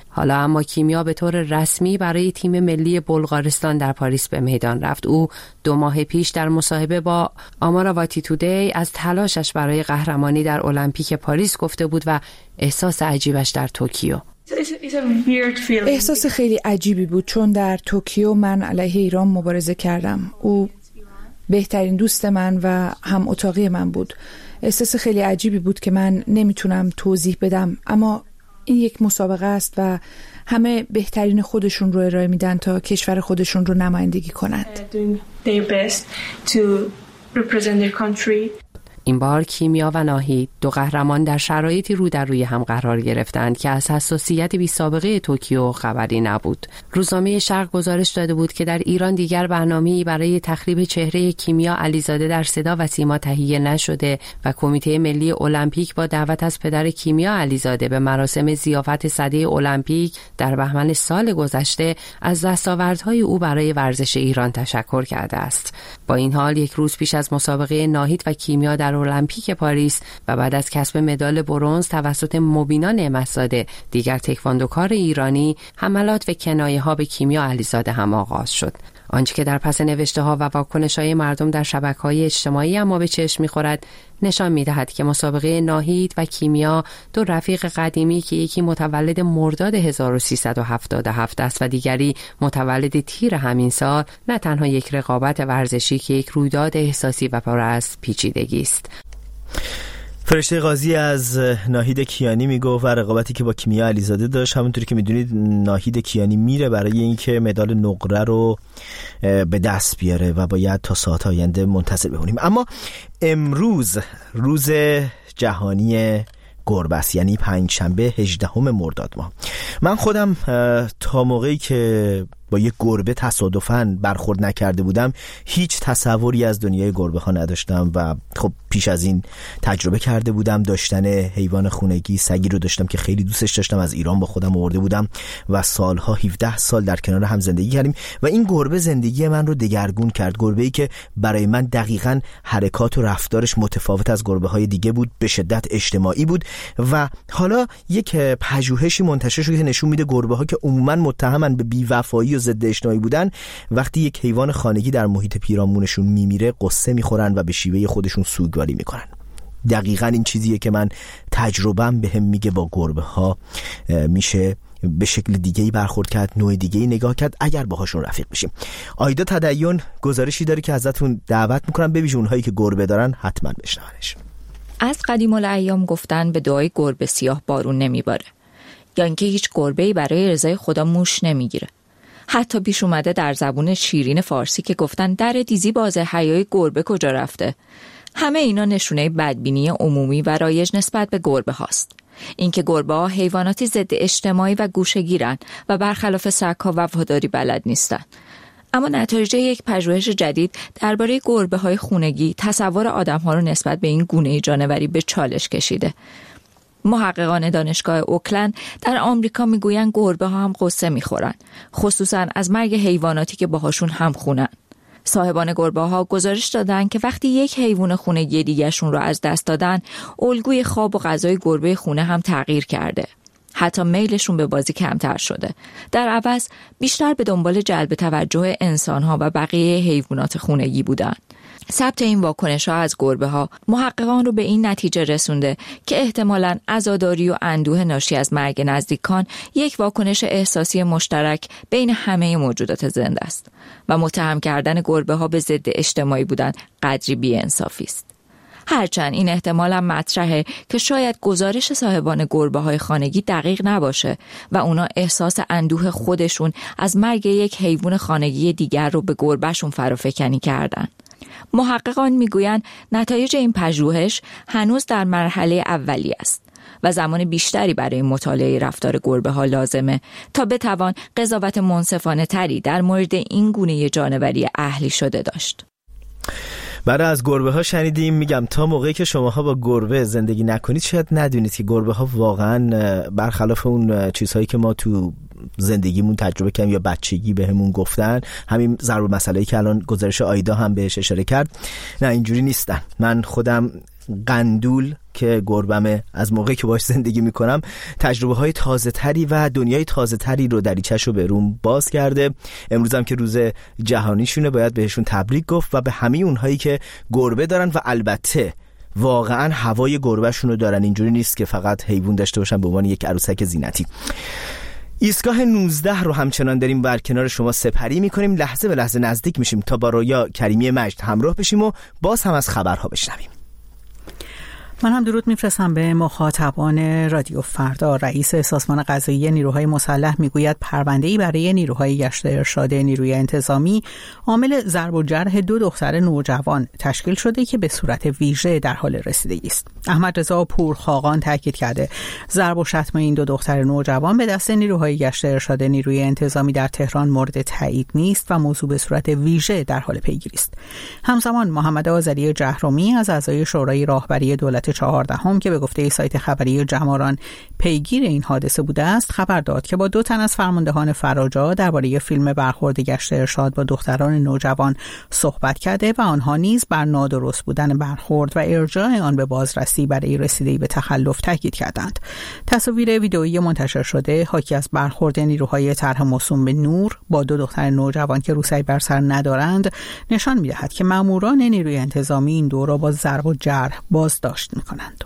حالا اما کیمیا به طور رسمی برای تیم ملی بلغارستان در پاریس به میدان رفت. او 2 ماه پیش در مصاحبه با آماراواتی تودی از تلاشش برای قهرمانی در المپیک پاریس گفته بود و احساس عجیبش در توکیو. احساس خیلی عجیبی بود، چون در توکیو من علیه ایران مبارزه کردم. او بهترین دوست من و هم اتاقی من بود. احساس خیلی عجیبی بود که من نمیتونم توضیح بدم، اما این یک مسابقه است و همه بهترین خودشون رو ارائه میدن تا کشور خودشون رو نمایندگی کنند. این بار کیمیا و ناهید 2 قهرمان در شرایطی رو در روی هم قرار گرفتند که از حساسیت بی سابقه توکیو خبری نبود. روزنامه شرق گزارش داده بود که در ایران دیگر برنامه‌ای برای تخریب چهره کیمیا علیزاده در صدا و سیما تهیه نشده و کمیته ملی المپیک با دعوت از پدر کیمیا علیزاده به مراسم ضیافت سده المپیک در بهمن سال گذشته از دستاوردهای او برای ورزش ایران تشکر کرده است. با این حال 1 روز پیش از مسابقه ناهید و کیمیا در المپیک پاریس و بعد از کسب مدال برنز توسط مبینا نعمت‌زاده، دیگر تکواندوکار ایرانی، حملات و کنایه‌ها به کیمیا علیزاده هم آغاز شد. آنچه که در پس نوشته‌ها و واکنش‌های مردم در شبکه‌های اجتماعی اما به چشم می‌خورد نشان می‌دهد که مسابقه ناهید و کیمیا 2 رفیق قدیمی که یکی متولد مرداد 1377 است و دیگری متولد تیر همین سال، نه تنها یک رقابت ورزشی که یک رویداد احساسی و پر از پیچیدگی است. فرشته قاضی از ناهید کیانی میگفت و رقابتی که با کیمیا علیزاده داشت، همونطوری که میدونید ناهید کیانی میره برای اینکه مدال نقره رو به دست بیاره و باید تا ساعت آینده منتظر بمونیم. اما امروز روز جهانی گربه است، یعنی 5 شنبه 18 مرداد ماه. من خودم تا موقعی که با یک گربه تصادفاً برخورد نکرده بودم هیچ تصوری از دنیای گربه ها نداشتم و خب پیش از این تجربه کرده بودم داشتن حیوان خونگی، سگی رو داشتم که خیلی دوستش داشتم، از ایران با خودم آورده بودم و سالها 17 سال در کنار هم زندگی کردیم و این گربه زندگی من رو دگرگون کرد. گربه‌ای که برای من دقیقاً حرکات و رفتارش متفاوت از گربه‌های دیگه بود، به شدت اجتماعی بود و حالا یک پژوهشی منتشر شده که نشون میده گربه‌ها که عموماً متهمن به بی‌وفایی و ضد اجتماعی بودن، وقتی یک حیوان خانگی در محیط پیرامونشون میمیره قصه میخورن و به شیوه خودشون سوگواری میکنن. دقیقاً این چیزیه که من تجربه‌ام بهم میگه با گربه‌ها میشه به شکل دیگه‌ای برخورد کرد، نوع دیگه‌ای نگاه کرد اگر باهاشون رفیق بشیم. آیدا تدین گزارشی داره که ازتون دعوت میکنم ببینید اونهایی که گربه دارن حتما بشنونش. از قدیم الایام گفتن به دعای گربه سیاه بارون نمیباره، یا اینکه هیچ گربه‌ای برای رضای خدا موش نمیگیره. حتی پیش اومده در زبون شیرین فارسی که گفتن در دیزی بازه حیای گربه کجا رفته. همه اینا نشونه بدبینی عمومی و رایج نسبت به گربه هاست. اینکه گربه ها حیواناتی ضد اجتماعی و گوشه‌گیرن و برخلاف سگ‌ها وفاداری بلد نیستن. اما نتایج یک پژوهش جدید درباره گربه‌های خونگی تصور آدم‌ها رو نسبت به این گونه جانوری به چالش کشیده. محققان دانشگاه اوکلند در آمریکا میگویند گربه ها هم قصه میخورن، خصوصا از مرگ حیواناتی که باهاشون هم خونن. صاحبان گربه ها گزارش دادن که وقتی یک حیوان خونگی دیگه‌شون رو از دست دادن، الگوی خواب و غذای گربه خونه هم تغییر کرده. حتی میلشون به بازی کمتر شده. در عوض بیشتر به دنبال جلب توجه انسان‌ها و بقیه حیوانات خونگی بودن. ثبت این واکنش‌ها از گربه‌ها محققان رو به این نتیجه رسونده که احتمالاً عزاداری و اندوه ناشی از مرگ نزدیکان یک واکنش احساسی مشترک بین همه موجودات زنده است و متهم کردن گربه‌ها به ضد اجتماعی بودن قدری بی‌انصافی است. هرچند این احتمال هم مطرحه که شاید گزارش صاحبان گربه‌های خانگی دقیق نباشه و اونا احساس اندوه خودشون از مرگ یک حیوان خانگی دیگر رو به گربه‌شون فرافکنی کردن. محققان میگویند نتایج این پژوهش هنوز در مرحله اولیه است و زمان بیشتری برای مطالعه رفتار گربه‌ها لازمه تا بتوان قضاوت منصفانه تری در مورد این گونه جانوری اهلی شده داشت. برای از گربه ها شنیدیم. میگم تا موقعی که شماها با گربه زندگی نکنید شاید ندونید که گربه ها واقعا برخلاف اون چیزهایی که ما تو زندگیمون تجربه کردیم یا بچگی بهمون گفتن، همین ضرور مسئله‌ای که الان گزارش آیدا هم بهش اشاره کرد، نه اینجوری نیستن. من خودم قندول که گربمه از موقعی که باش زندگی میکنم تجربه های تازه تری و دنیای تازه تری رو دریچش رو به روم باز کرده. امروز هم که روز جهانیشونه باید بهشون تبریک گفت و به همه اونهایی که گربه دارن و البته واقعا هوای گربهشون رو دارن، اینجوری نیست که فقط حیوان داشته باشن به عنوان یک عروسک زینتی. ایستگاه 19 رو همچنان داریم بر کنار شما سپری میکنیم، لحظه به لحظه نزدیک میشیم تا با رویا کریمی مجد همراه بشیم و باز هم از خبرها بشنویم. من هم درود میفرستم به مخاطبان رادیو فردا. رئیس سازمان قضایی نیروهای مسلح میگوید پرونده‌ای برای نیروهای گشت ارشاد نیروی انتظامی عامل ضرب و جرح 2 دختر نوجوان تشکیل شده که به صورت ویژه در حال رسیدگی است. احمد رضا پورخاقان تاکید کرده ضرب و شتم این 2 دختر نوجوان به دست نیروهای گشت ارشاد نیروی انتظامی در تهران مورد تایید نیست و موضوع به صورت ویژه در حال پیگیری است. همزمان محمد آذری جهرومی از اعضای شورای راهبری دولت 14 که به گفته سایت خبری جماران پیگیر این حادثه بوده است خبر داد که با 2 تن از فرماندهان فراجا درباره فیلم برخورد گشت ارشاد با دختران نوجوان صحبت کرده و آنها نیز بر نادرست بودن برخورد و ارجاع آن به بازرسی برای رسیدگی به تخلف تاکید کردند. تصاویر ویدئویی منتشر شده حاکی از برخورد نیروهای طرح موسوم به نور با 2 دختر نوجوان که روسری بر سر ندارند نشان می‌دهد که ماموران نیروی انتظامی این دو را با ضرب و جرح بازداشت می‌کنند.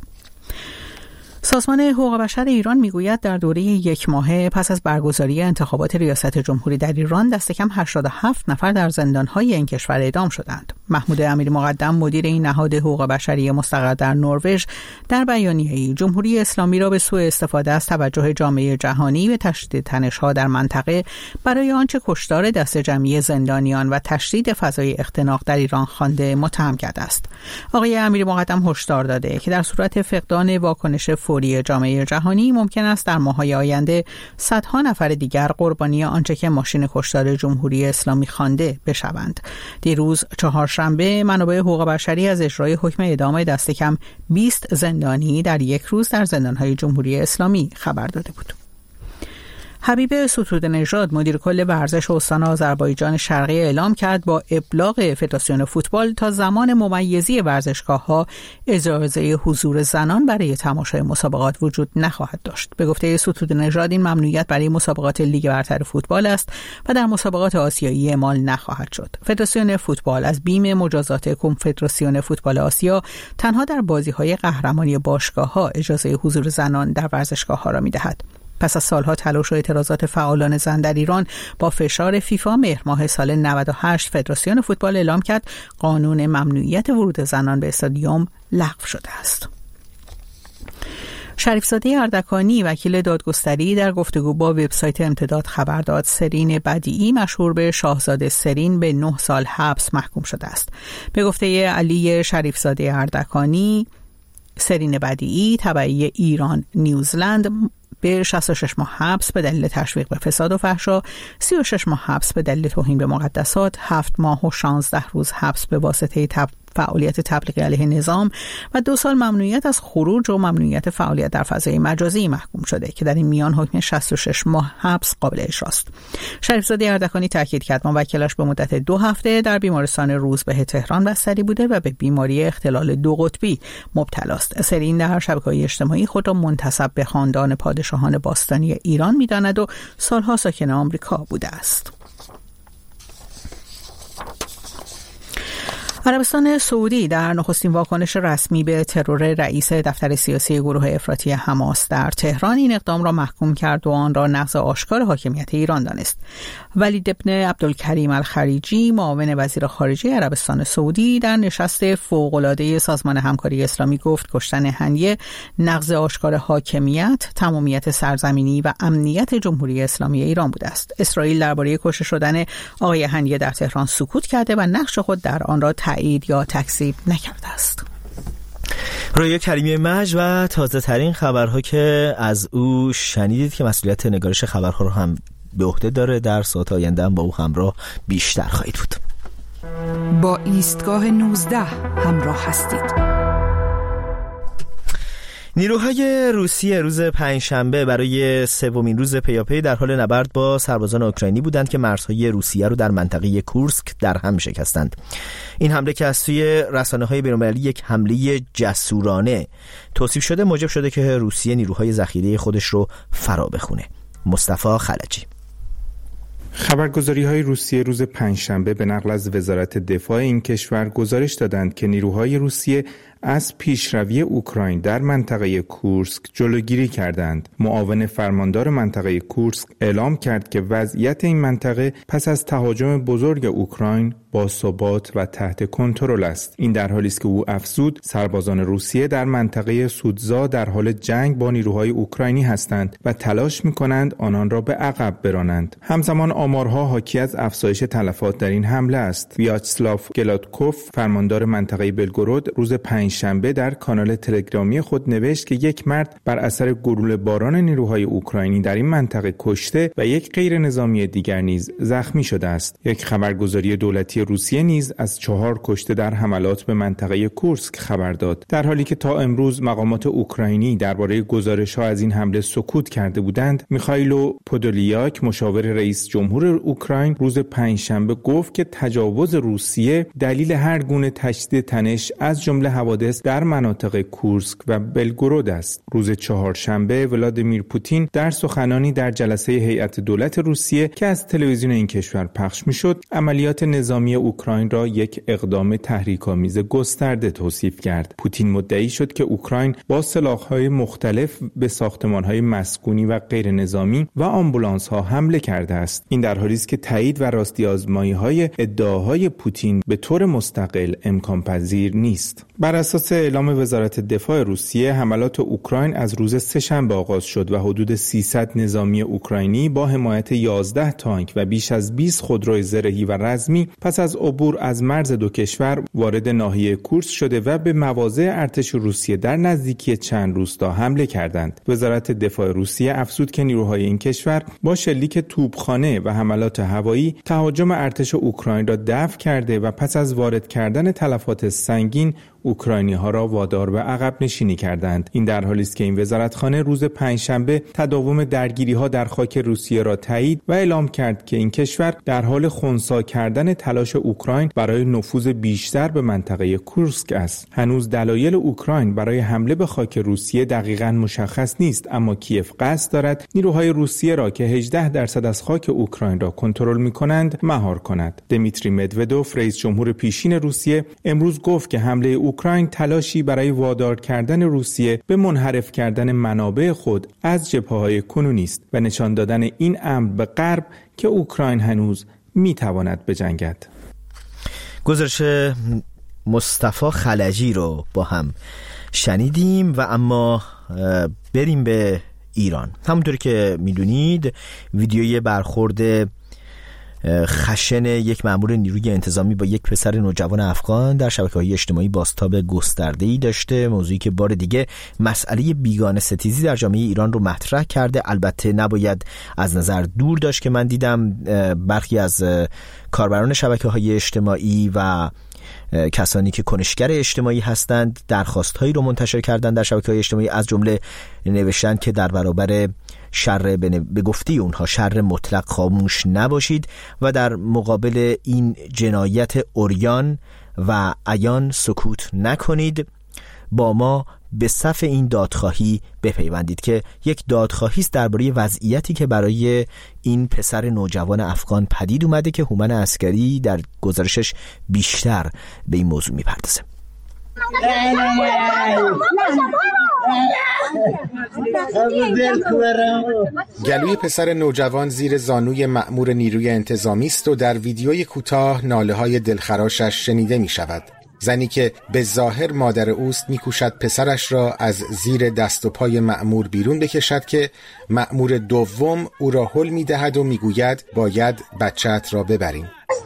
سازمان حقوق بشر ایران میگوید در دوره 1 ماهه پس از برگزاری انتخابات ریاست جمهوری در ایران دست کم 87 نفر در زندان‌های این کشور اعدام شدند. محمود امیری مقدم مدیر این نهاد حقوق بشری مستقر در نروژ در بیانیه‌ای جمهوری اسلامی را به سوء استفاده از توجه جامعه جهانی به تشدید تنش‌ها در منطقه برای آنچه کشتار دست جمعی زندانیان و تشدید فضای اختناق در ایران خوانده متهم کرده است. آقای امیری مقدم هشدار داده که در صورت فقدان واکنش فوری جامعه جهانی ممکن است در ماه‌های آینده صدها نفر دیگر قربانی آنچه که ماشین کشتار جمهوری اسلامی خوانده بشوند. دیروز چهارشنبه منابع حقوق بشری از اجرای حکم اعدام دست کم 20 زندانی در یک روز در زندان‌های جمهوری اسلامی خبر داده بود. حبیب ستودنژاد مدیر کل ورزش استان آذربایجان شرقی اعلام کرد با ابلاغ فدراسیون فوتبال تا زمان ممیزی ورزشگاه‌ها اجازه حضور زنان برای تماشای مسابقات وجود نخواهد داشت. به گفته ستودنژاد این ممنوعیت برای مسابقات لیگ برتر فوتبال است و در مسابقات آسیایی اعمال نخواهد شد. فدراسیون فوتبال از بیم مجازات کنفدراسیون فوتبال آسیا تنها در بازی‌های قهرمانی باشگاه‌ها اجازه حضور زنان در ورزشگاه‌ها را می‌دهد. پس از سالها تلاش و اعتراضات فعالان زن در ایران با فشار فیفا مهر ماه سال 98 فدراسیون فوتبال اعلام کرد قانون ممنوعیت ورود زنان به استادیوم لغو شده است. شریفزاده اردکانی وکیل دادگستری در گفتگو با وبسایت امتداد خبر داد سرین بدیعی مشهور به شاهزاده سرین به 9 سال حبس محکوم شده است. به گفته علی شریفزاده اردکانی سرین بدیعی تبعی ایران نیوزلند به 66 ماه حبس به دلیل تشویق به فساد و فحشا، 36 ماه حبس به دلیل توهین به مقدسات، 7 ماه و 16 روز حبس به واسطه فعالیت تبلیغی علیه نظام و 2 سال ممنوعیت از خروج و ممنوعیت فعالیت در فضای مجازی محکوم شده که در این میان حکم 66 ماه حبس قابل اجراست. شریفزاده اردکانی تاکید کرد موکلش به مدت 2 هفته در بیمارستان روزبه تهران بستری بوده و به بیماری اختلال 2 قطبی مبتلا است. سرین در شبکه‌های اجتماعی خود را منتسب به خاندان پادشاهان باستانی ایران می‌داند و سالها ساکن آمریکا بوده است. عربستان سعودی در نخستین واکنش رسمی به ترور رئیس دفتر سیاسی گروه افراطی حماس در تهران این اقدام را محکوم کرد و آن را نقض آشکار حاکمیت ایران دانست. ولید بن عبدالکریم الخلیجی معاون وزیر خارجه عربستان سعودی در نشست فوق‌العاده سازمان همکاری اسلامی گفت کشتن هنیه نقض آشکار حاکمیت، تمامیت سرزمینی و امنیت جمهوری اسلامی ایران بوده است. اسرائیل درباره کشته شدن آقای هنیه در تهران سکوت کرده و نقش خود در آن را تایید یا تکذیب نکرده است. رویا کریمی مجد و تازه ترین خبرها که از او شنیدید که مسئولیت نگارش خبرها رو هم به عهده داره، در ساعت آینده هم با او همراه بیشتر خواهید بود. با ایستگاه 19 همراه هستید. نیروهای روسیه روز پنجشنبه برای سومین روز پیاپی در حال نبرد با سربازان اوکراینی بودند که مرزهای روسیه رو در منطقه کورسک در هم شکستند. این حمله که از سوی رسانه‌های بین‌المللی یک حمله جسورانه توصیف شده، موجب شده که روسیه نیروهای ذخیره خودش رو فرا بخونه. مصطفی خلجی. خبرگزاری‌های روسیه روز پنجشنبه به نقل از وزارت دفاع این کشور گزارش دادند که نیروهای روسیه از پیشروی اوکراین در منطقه کورسک جلوگیری کردند. معاون فرماندار منطقه کورسک اعلام کرد که وضعیت این منطقه پس از تهاجم بزرگ اوکراین با ثبات و تحت کنترل است. این در حالی است که او افزود سربازان روسیه در منطقه سودزا در حال جنگ با نیروهای اوکراینی هستند و تلاش می‌کنند آنان را به عقب برانند. همزمان آمارها حاکی از افزایش تلفات در این حمله است. ویاچسلاو گلادکوف فرماندار منطقه بلگورود روز پنجشنبه در کانال تلگرامی خود نوشت که یک مرد بر اثر گلوله باران نیروهای اوکراینی در این منطقه کشته و یک غیر نظامی دیگر نیز زخمی شده است. یک خبرگزاری دولتی روسیه نیز از 4 کشته در حملات به منطقه کورسک خبر داد، در حالی که تا امروز مقامات اوکراینی درباره گزارش‌ها از این حمله سکوت کرده بودند. میخائیلو پودولیاک مشاور رئیس جمهور اوکراین روز پنجشنبه گفت که تجاوز روسیه دلیل هر گونه تشدید تنش از جمله حوادث در مناطق کورسک و بلگورود است. روز چهارشنبه ولادیمیر پوتین در سخنانی در جلسه هیئت دولت روسیه که از تلویزیون این کشور پخش میشد، عملیات نظامی اوکراین را یک اقدام تحریک‌آمیز گسترده توصیف کرد. پوتین مدعی شد که اوکراین با سلاح‌های مختلف به ساختمان‌های مسکونی و غیر نظامی و آمبولانس‌ها حمله کرده است. این در حالی است که تایید و راستی آزمایی‌های ادعاهای پوتین به طور مستقل امکان پذیر نیست. بر اساس اعلام وزارت دفاع روسیه، حملات اوکراین از روز سه‌شنبه آغاز شد و حدود 300 نظامی اوکراینی با حمایت 11 تانک و بیش از 20 خودروی زرهی و رزمی پس از عبور از مرز دو کشور وارد ناحیه کورسک شده و به مواضع ارتش روسیه در نزدیکی چند روستا حمله کردند. وزارت دفاع روسیه افزود که نیروهای این کشور با شلیک توپخانه و حملات هوایی تهاجم ارتش اوکراین را دفع کرده و پس از وارد کردن تلفات سنگین اوکراینی‌ها را وادار به عقب نشینی کردند. این در حالی است که این وزارتخانه روز پنجشنبه تداوم درگیری‌ها در خاک روسیه را تایید و اعلام کرد که این کشور در حال خنثی کردن تلاش اوکراین برای نفوذ بیشتر به منطقه کورسک است. هنوز دلایل اوکراین برای حمله به خاک روسیه دقیقاً مشخص نیست، اما کیف قصد دارد نیروهای روسیه را که 18% از خاک اوکراین را کنترل می‌کنند مهار کند. دمیتری مدودوف رئیس جمهور پیشین روسیه امروز گفت که حمله اوکراین تلاشی برای وادار کردن روسیه به منحرف کردن منابع خود از جبهه‌های کنونی است و نشان دادن این امر به غرب که اوکراین هنوز می‌تواند بجنگد. گزارش مصطفی خلجی رو با هم شنیدیم و اما بریم به ایران. همونطور که میدونید ویدیوی برخورد خشن یک مأمور نیروی انتظامی با یک پسر نوجوان افغان در شبکه‌های اجتماعی بازتاب گسترده‌ای داشته، موضوعی که بار دیگه مسئله بیگانه ستیزی در جامعه ایران رو مطرح کرده. البته نباید از نظر دور داشت که من دیدم برخی از کاربران شبکه‌های اجتماعی و کسانی که کنشگر اجتماعی هستند درخواست‌هایی رو منتشر کردن در شبکه‌های اجتماعی، از جمله نوشتن که در برابر شر به گفته اونها شر مطلق خاموش نباشید و در مقابل این جنایت عریان و عیان سکوت نکنید، با ما به صف این دادخواهی بپیوندید، که یک دادخواهی است درباره وضعیتی که برای این پسر نوجوان افغان پدید اومده که هومن عسکری در گزارشش بیشتر به این موضوع میپردازه. گلوی پسر نوجوان زیر زانوی مأمور نیروی انتظامی است و در ویدیوی کوتاه ناله‌های دلخراشش شنیده می‌شود. زنی که به ظاهر مادر اوست می‌کوشد پسرش را از زیر دست و پای مأمور بیرون بکشد که مأمور دوم او را هل می‌دهد و می‌گوید باید بچه‌ت را ببریم.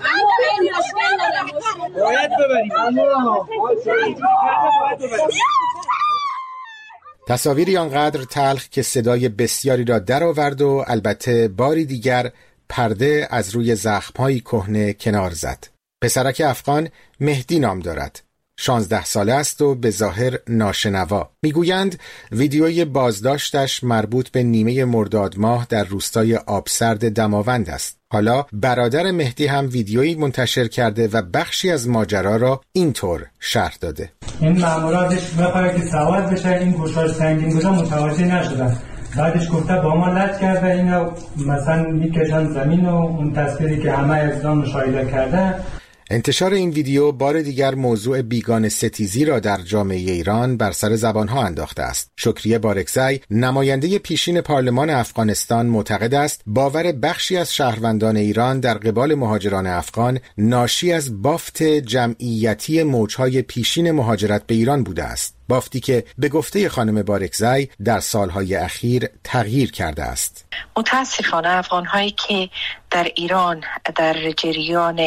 تصاویری آنقدر تلخ که صدای بسیاری را درآورد و البته باری دیگر پرده از روی زخم‌های کهنه کنار زد. پسرک افغان مهدی نام دارد. 16 ساله است و به ظاهر ناشنوا. میگویند ویدیوی بازداشتش مربوط به نیمه مرداد ماه در روستای آبسرد دماوند است. حالا برادر مهدی هم ویدیویی منتشر کرده و بخشی از ماجرا را اینطور شرح داده. این مامورا بهش بخواد که سوار بشه، این گوشاش سنگین بوده متوجه نشدن. بعدش گفته با ما لج کرده، اینو مثلا میکشن زمین و اون تصویری که همه ازدان مشاهده کرده. انتشار این ویدیو بار دیگر موضوع بیگانه ستیزی را در جامعه ایران بر سر زبانها انداخته است. شکریه بارکزی، نماینده پیشین پارلمان افغانستان، معتقد است باور بخشی از شهروندان ایران در قبال مهاجران افغان ناشی از بافت جمعیتی موجهای پیشین مهاجرت به ایران بوده است. بافتی که به گفته خانم بارکزی در سالهای اخیر تغییر کرده است. متاسفانه افغان‌هایی که در ایران در جریان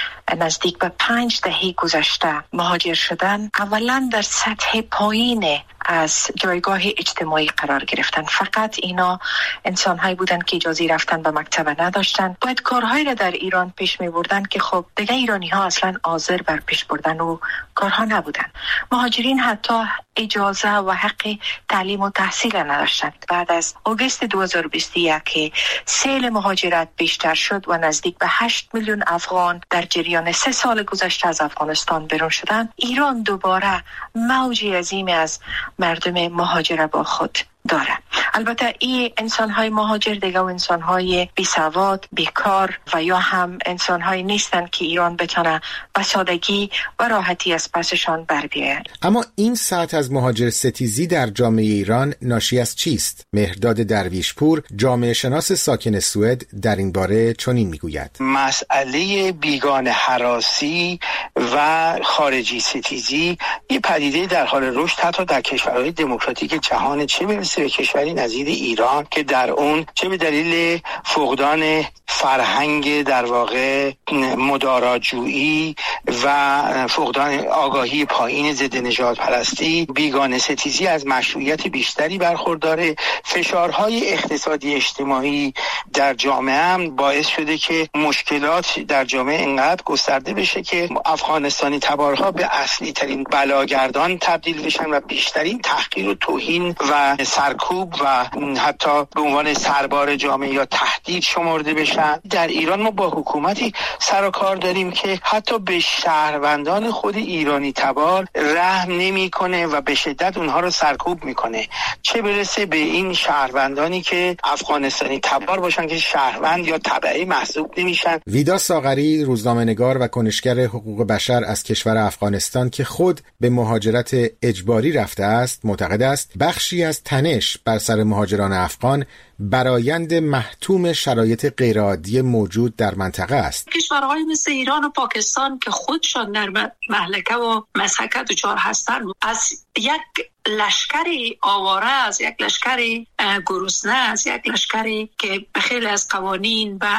نزدیک به 5 دهه گذشته مهاجر شدن، اولا در سطح پایین از جایگاه اجتماعی قرار گرفتن. فقط اینا انسان‌هایی بودند که اجازه رفتن به مکتب نداشتن، باید کارهایی را در ایران پیش می‌بردن که خب دیگه ایرانی‌ها اصلا حاضر بر پیش بردن و کارها نبودن. مهاجرین حتی اجازه و حق تعلیم و تحصیل نداشتند. بعد از آگوست 2021 که سیل مهاجرت بیشتر شد و نزدیک به 8 میلیون افغان در جریان 3 سال گذشته از افغانستان بیرون شدن، ایران دوباره موجی عظیمی از مردم مهاجر با خود داره. البته این انسان‌های مهاجر دیگه و انسان‌های بی‌سواد، بیکار و یا هم انسان‌هایی نیستند که ایران بتونه به سادگی و راحتی از پسشان بر بیاید. اما این سطح از مهاجر ستیزی در جامعه ایران ناشی از چیست؟ مهرداد درویشپور، جامعه شناس ساکن سوئد، در این باره چنین میگوید: مسئله بیگانه هراسی و خارجی ستیزی یه پدیده در حال رشد حتی در کشورهای دموکراتیک جهان، چه برسه به کشوری نظیر ایران که در اون چه به دلیل فقدان فرهنگ در واقع مداراجویی و فقدان آگاهی پایین ضد نژاد پرستی، بیگانه ستیزی از مشروعیت بیشتری برخورداره. فشارهای اقتصادی اجتماعی در جامعه هم باعث شده که مشکلات در جامعه انقدر گسترده بشه که افغانستانی تبارها به اصلی ترین بلاگردان تبدیل بشن و بیشترین تحقیر و توهین و سرکوب و حتی به عنوان سربار جامعه یا تهدید شمرده بشن. در ایران ما با حکومتی سر و کار داریم که حتی به شهروندان خود ایرانی تبار رحم نمیکنه و به شدت اونها رو سرکوب میکنه، چه برسه به این شهروندانی که افغانستانی تبار باشن که شهروند یا تبعی محسوب نمیشن. ویدا ساغری، روزنامه‌نگار و کنشگر حقوق بشر از کشور افغانستان که خود به مهاجرت اجباری رفته است، معتقد است بخشی از تنش بر سر مهاجران افغان برآیند محتوم شرایط غیرعادی موجود در منطقه است. کشورهای مثل ایران و پاکستان که خودشان در مهلکه و مسحکه دچار هستند، از یک لشکری آواره، از یک لشکری گرسنه، از یک لشکری که به خیلی از قوانین و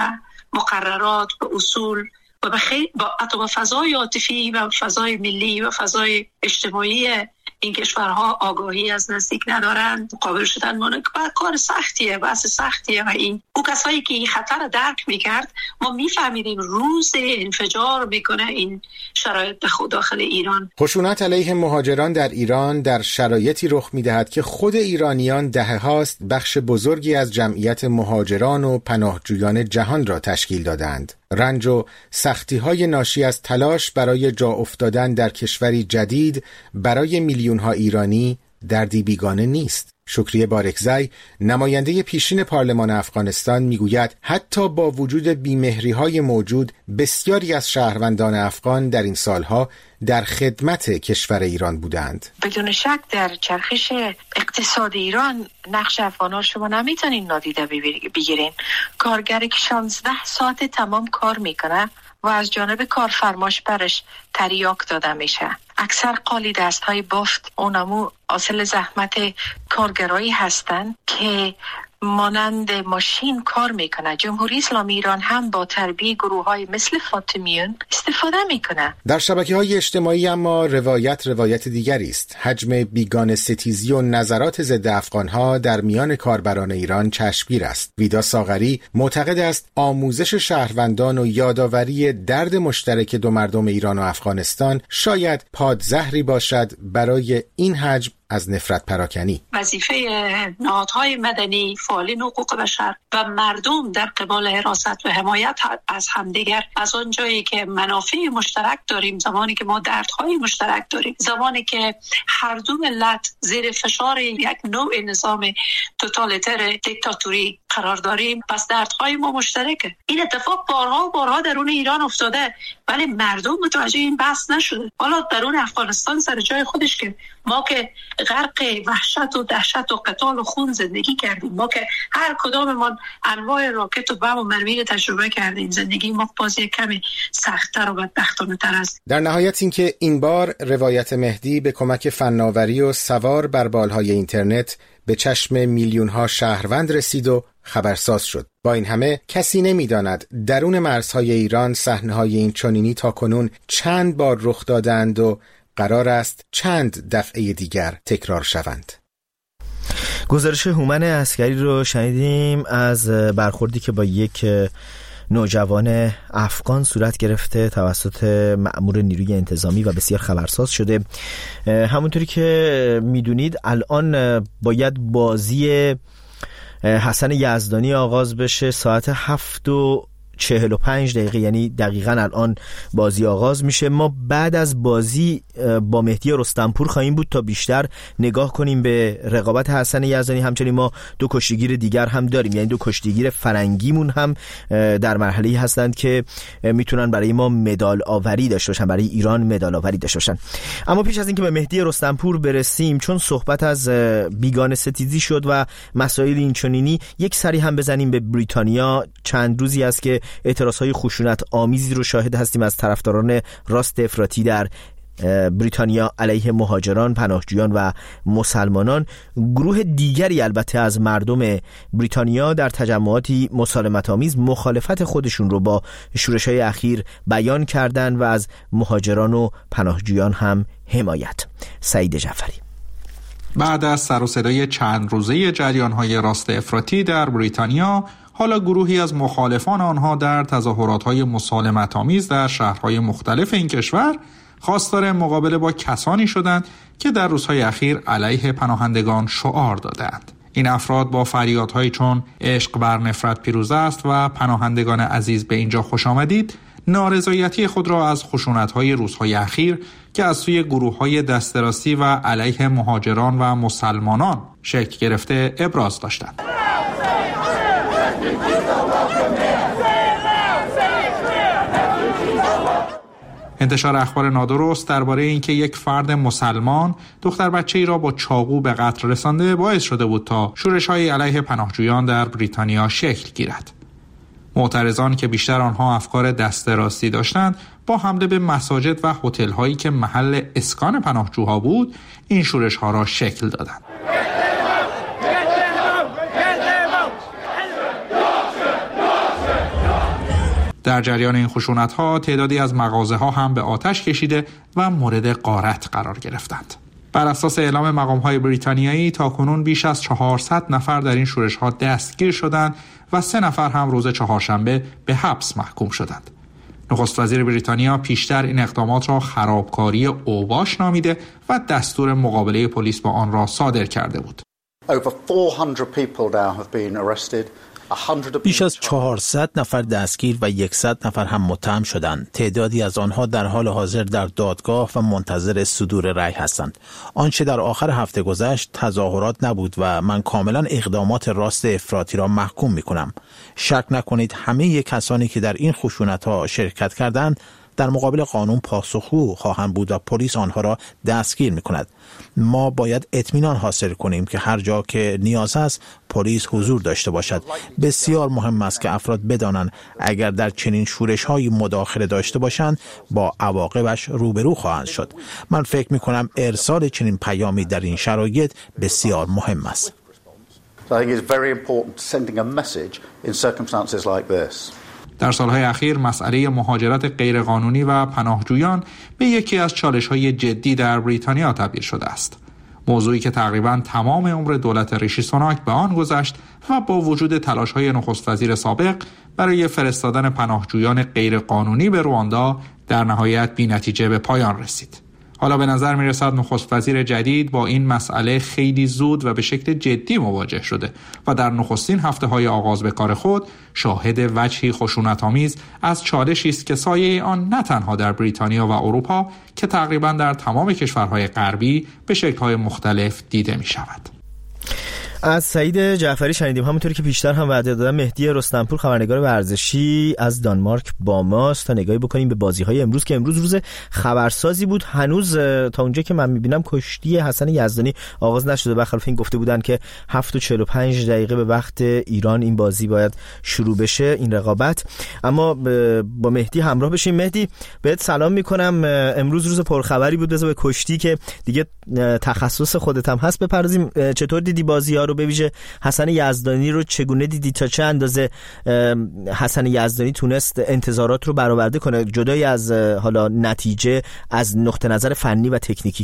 مقررات و اصول و حتی با فضای عاطفی و فضای ملی و فضای اجتماعی این کشورها آگاهی از نزدیک ندارند، مقابل شدن کار سختیه، بحث سختیه و او کسایی که این خطر درک میکرد، ما میفهمیدیم روز انفجار میکنه این شرایط داخل ایران. خشونت علیه مهاجران در ایران در شرایطی رخ میدهد که خود ایرانیان دهه هاست بخش بزرگی از جمعیت مهاجران و پناهجویان جهان را تشکیل دادند. رنج و سختی‌های ناشی از تلاش برای جا افتادن در کشوری جدید برای میلیون‌ها ایرانی دردی بیگانه نیست. شکریه بارکزی، نماینده پیشین پارلمان افغانستان، میگوید حتی با وجود بیمهری‌های موجود، بسیاری از شهروندان افغان در این سالها در خدمت کشور ایران بودند. بدون شک در چرخش اقتصاد ایران نقش افغان‌ها شما نمیتونین نادیده بگیرین. کارگری که 16 ساعت تمام کار میکنه و از جانب کارفرماش برش تریاک داده میشه. اکثر قالی دست‌های بافت اونمو حاصل زحمت کارگرایی هستن که مانند ماشین کار میکنه. جمهوری اسلامی ایران هم با تربیه گروه های مثل فاطمیون استفاده میکنه. در شبکه‌های اجتماعی اما روایت دیگری است. حجم بیگانه ستیزی و نظرات ضد افغان‌ها در میان کاربران ایران چشمگیر است. ویدا ساغری معتقد است آموزش شهروندان و یادآوری درد مشترک دو مردم ایران و افغانستان شاید پادزهری باشد برای این حجم از نفرت پراکنی. وظیفه نهادهای مدنی، فعالین حقوق بشر و مردم در قبال حراست و حمایت از همدیگر، از آن جایی که منافع مشترک داریم، زمانی که ما دردهای مشترک داریم، زمانی که هر دو ملت زیر فشار یک نوع نظام توتالیتر دیکتاتوری قرار داریم، پس دردهای ما مشترکه. این اتفاق بارها درون ایران افتاده ولی مردم متوجه این بحث نشده. حالا درون افغانستان سر جای خودش که ما که غرق وحشت و دهشت و قتال و خون زندگی کردیم، ما که هر کداممان انواع راکت و بم و مرمی رو تجربه کردیم، زندگی ما بازی کمی سخت‌تر و بدبختانه‌تر است. در نهایت اینکه این بار روایت مهدی به کمک فناوری و سوار بر بالهای اینترنت به چشم میلیون‌ها شهروند رسید و خبرساز شد. با این همه کسی نمی‌داند درون مرزهای ایران صحنه‌های این چنینی تاکنون چند بار رخ دادند و قرار است چند دفعه دیگر تکرار شوند. گزارش هومن عسکری رو شنیدیم از برخوردی که با یک نوجوان افغان صورت گرفته توسط مأمور نیروی انتظامی و بسیار خبرساز شده. همونطوری که میدونید الان باید بازی حسن یزدانی آغاز بشه ساعت 7:45 یعنی دقیقاً الان بازی آغاز میشه. ما بعد از بازی با مهدی رستمپور خواهیم بود تا بیشتر نگاه کنیم به رقابت حسن یزدانی. همچنین ما دو کشتیگیر دیگر هم داریم، یعنی دو کشتیگیر فرنگیمون هم در مرحله‌ای هستند که میتونن برای ما مدال آوری داشته باشن، برای ایران مدال آوری داشته باشن. اما پیش از اینکه به مهدی رستمپور برسیم، چون صحبت از بیگانه ستیزی شد و مسائل اینچنینی، یک سری هم بزنیم به بریتانیا. چند روزی است که اعتراضهای خشونت آمیزی رو شاهد هستیم از طرفداران راست افراطی در بریتانیا علیه مهاجران، پناهجویان و مسلمانان. گروه دیگری البته از مردم بریتانیا در تجمعاتی مسالمت‌آمیز مخالفت خودشون رو با شورش‌های اخیر بیان کردند و از مهاجران و پناهجویان هم حمایت. سعید جعفری. بعد از سر و صدای چند روزه جریان‌های راست افراطی در بریتانیا، حالا گروهی از مخالفان آنها در تظاهرات‌های مسالمت‌آمیز در شهرهای مختلف این کشور خواستار مقابله با کسانی شدند که در روزهای اخیر علیه پناهندگان شعار دادند. این افراد با فریادهایی چون عشق بر نفرت پیروز است و پناهندگان عزیز به اینجا خوش آمدید، نارضایتی خود را از خشونت‌های روزهای اخیر که از سوی گروه‌های دست راستی و علیه مهاجران و مسلمانان شکل گرفته ابراز داشتند. انتشار اخبار نادرست درباره اینکه یک فرد مسلمان دختر بچه‌ای را با چاقو به قتل رسانده باعث شده بود تا شورش‌های علیه پناهجویان در بریتانیا شکل گیرد. معترضان که بیشتر آنها افکار دست راستی داشتند، با حمله به مساجد و هتل‌هایی که محل اسکان پناهجوها بود، این شورش‌ها را شکل دادند. در جریان این خشونت‌ها تعدادی از مغازه‌ها هم به آتش کشیده و مورد غارت قرار گرفتند. بر اساس اعلام مقام‌های بریتانیایی تاکنون بیش از 400 نفر در این شورش‌ها دستگیر شدند و 3 نفر هم روز چهارشنبه به حبس محکوم شدند. نخست وزیر بریتانیا پیشتر این اقدامات را خرابکاری اوباش نامیده و دستور مقابله پلیس با آن را صادر کرده بود. بیش از 400 نفر دستگیر و 100 نفر هم متهم شدند. تعدادی از آنها در حال حاضر در دادگاه و منتظر صدور رأی هستند. آنچه در آخر هفته گذشت تظاهرات نبود و من کاملا اقدامات راست افراطی را محکوم می‌کنم. شک نکنید همه کسانی که در این خشونت‌ها شرکت کردند در مقابل قانون پاسخگو خواهند بود و پلیس آنها را دستگیر می‌کند. ما باید اطمینان حاصل کنیم که هر جا که نیاز است پلیس حضور داشته باشد. بسیار مهم است که افراد بدانند اگر در چنین شورش‌هایی مداخله داشته باشند با عواقبش روبرو خواهند شد. من فکر می‌کنم ارسال چنین پیامی در این شرایط بسیار مهم است. در سالهای اخیر مسئله مهاجرت غیرقانونی و پناهجویان به یکی از چالش‌های جدی در بریتانیا تبدیل شده است. موضوعی که تقریباً تمام عمر دولت ریشی سوناک به آن گذشت و با وجود تلاش‌های نخست وزیر سابق برای فرستادن پناهجویان غیرقانونی به رواندا در نهایت بی‌نتیجه به پایان رسید. حالا به نظر می‌رسد نخست وزیر جدید با این مسئله خیلی زود و به شکل جدی مواجه شده و در نخستین هفته‌های آغاز به کار خود شاهد وجهی خشونت‌آمیز از چالشی است که سایه آن نه تنها در بریتانیا و اروپا که تقریباً در تمام کشورهای غربی به شکل‌های مختلف دیده می‌شود. از سعید جعفری شنیدیم. همونطوری که پیشتر هم وعده دادم، مهدی رستمپور خبرنگار ورزشی از دانمارک با ماست تا نگاهی بکنیم به بازی‌های امروز که امروز روز خبرسازی بود. هنوز تا اونجا که من می‌بینم کشتی حسن یزدانی آغاز نشده. برخلاف این گفته بودن که 7:45 به وقت ایران این بازی باید شروع بشه، این رقابت. اما با مهدی همراه بشیم. مهدی بهت سلام می‌کنم. امروز روز پرخبری بود. بذار به کشتی که دیگه تخصص خودت هم هست بپردازیم. چطور دیدی بازی‌ها رو؟ به ویژه حسن یزدانی رو چگونه دیدی؟ تا چه اندازه حسن یزدانی تونست انتظارات رو برآورده کنه جدای از حالا نتیجه از نقطه نظر فنی و تکنیکی؟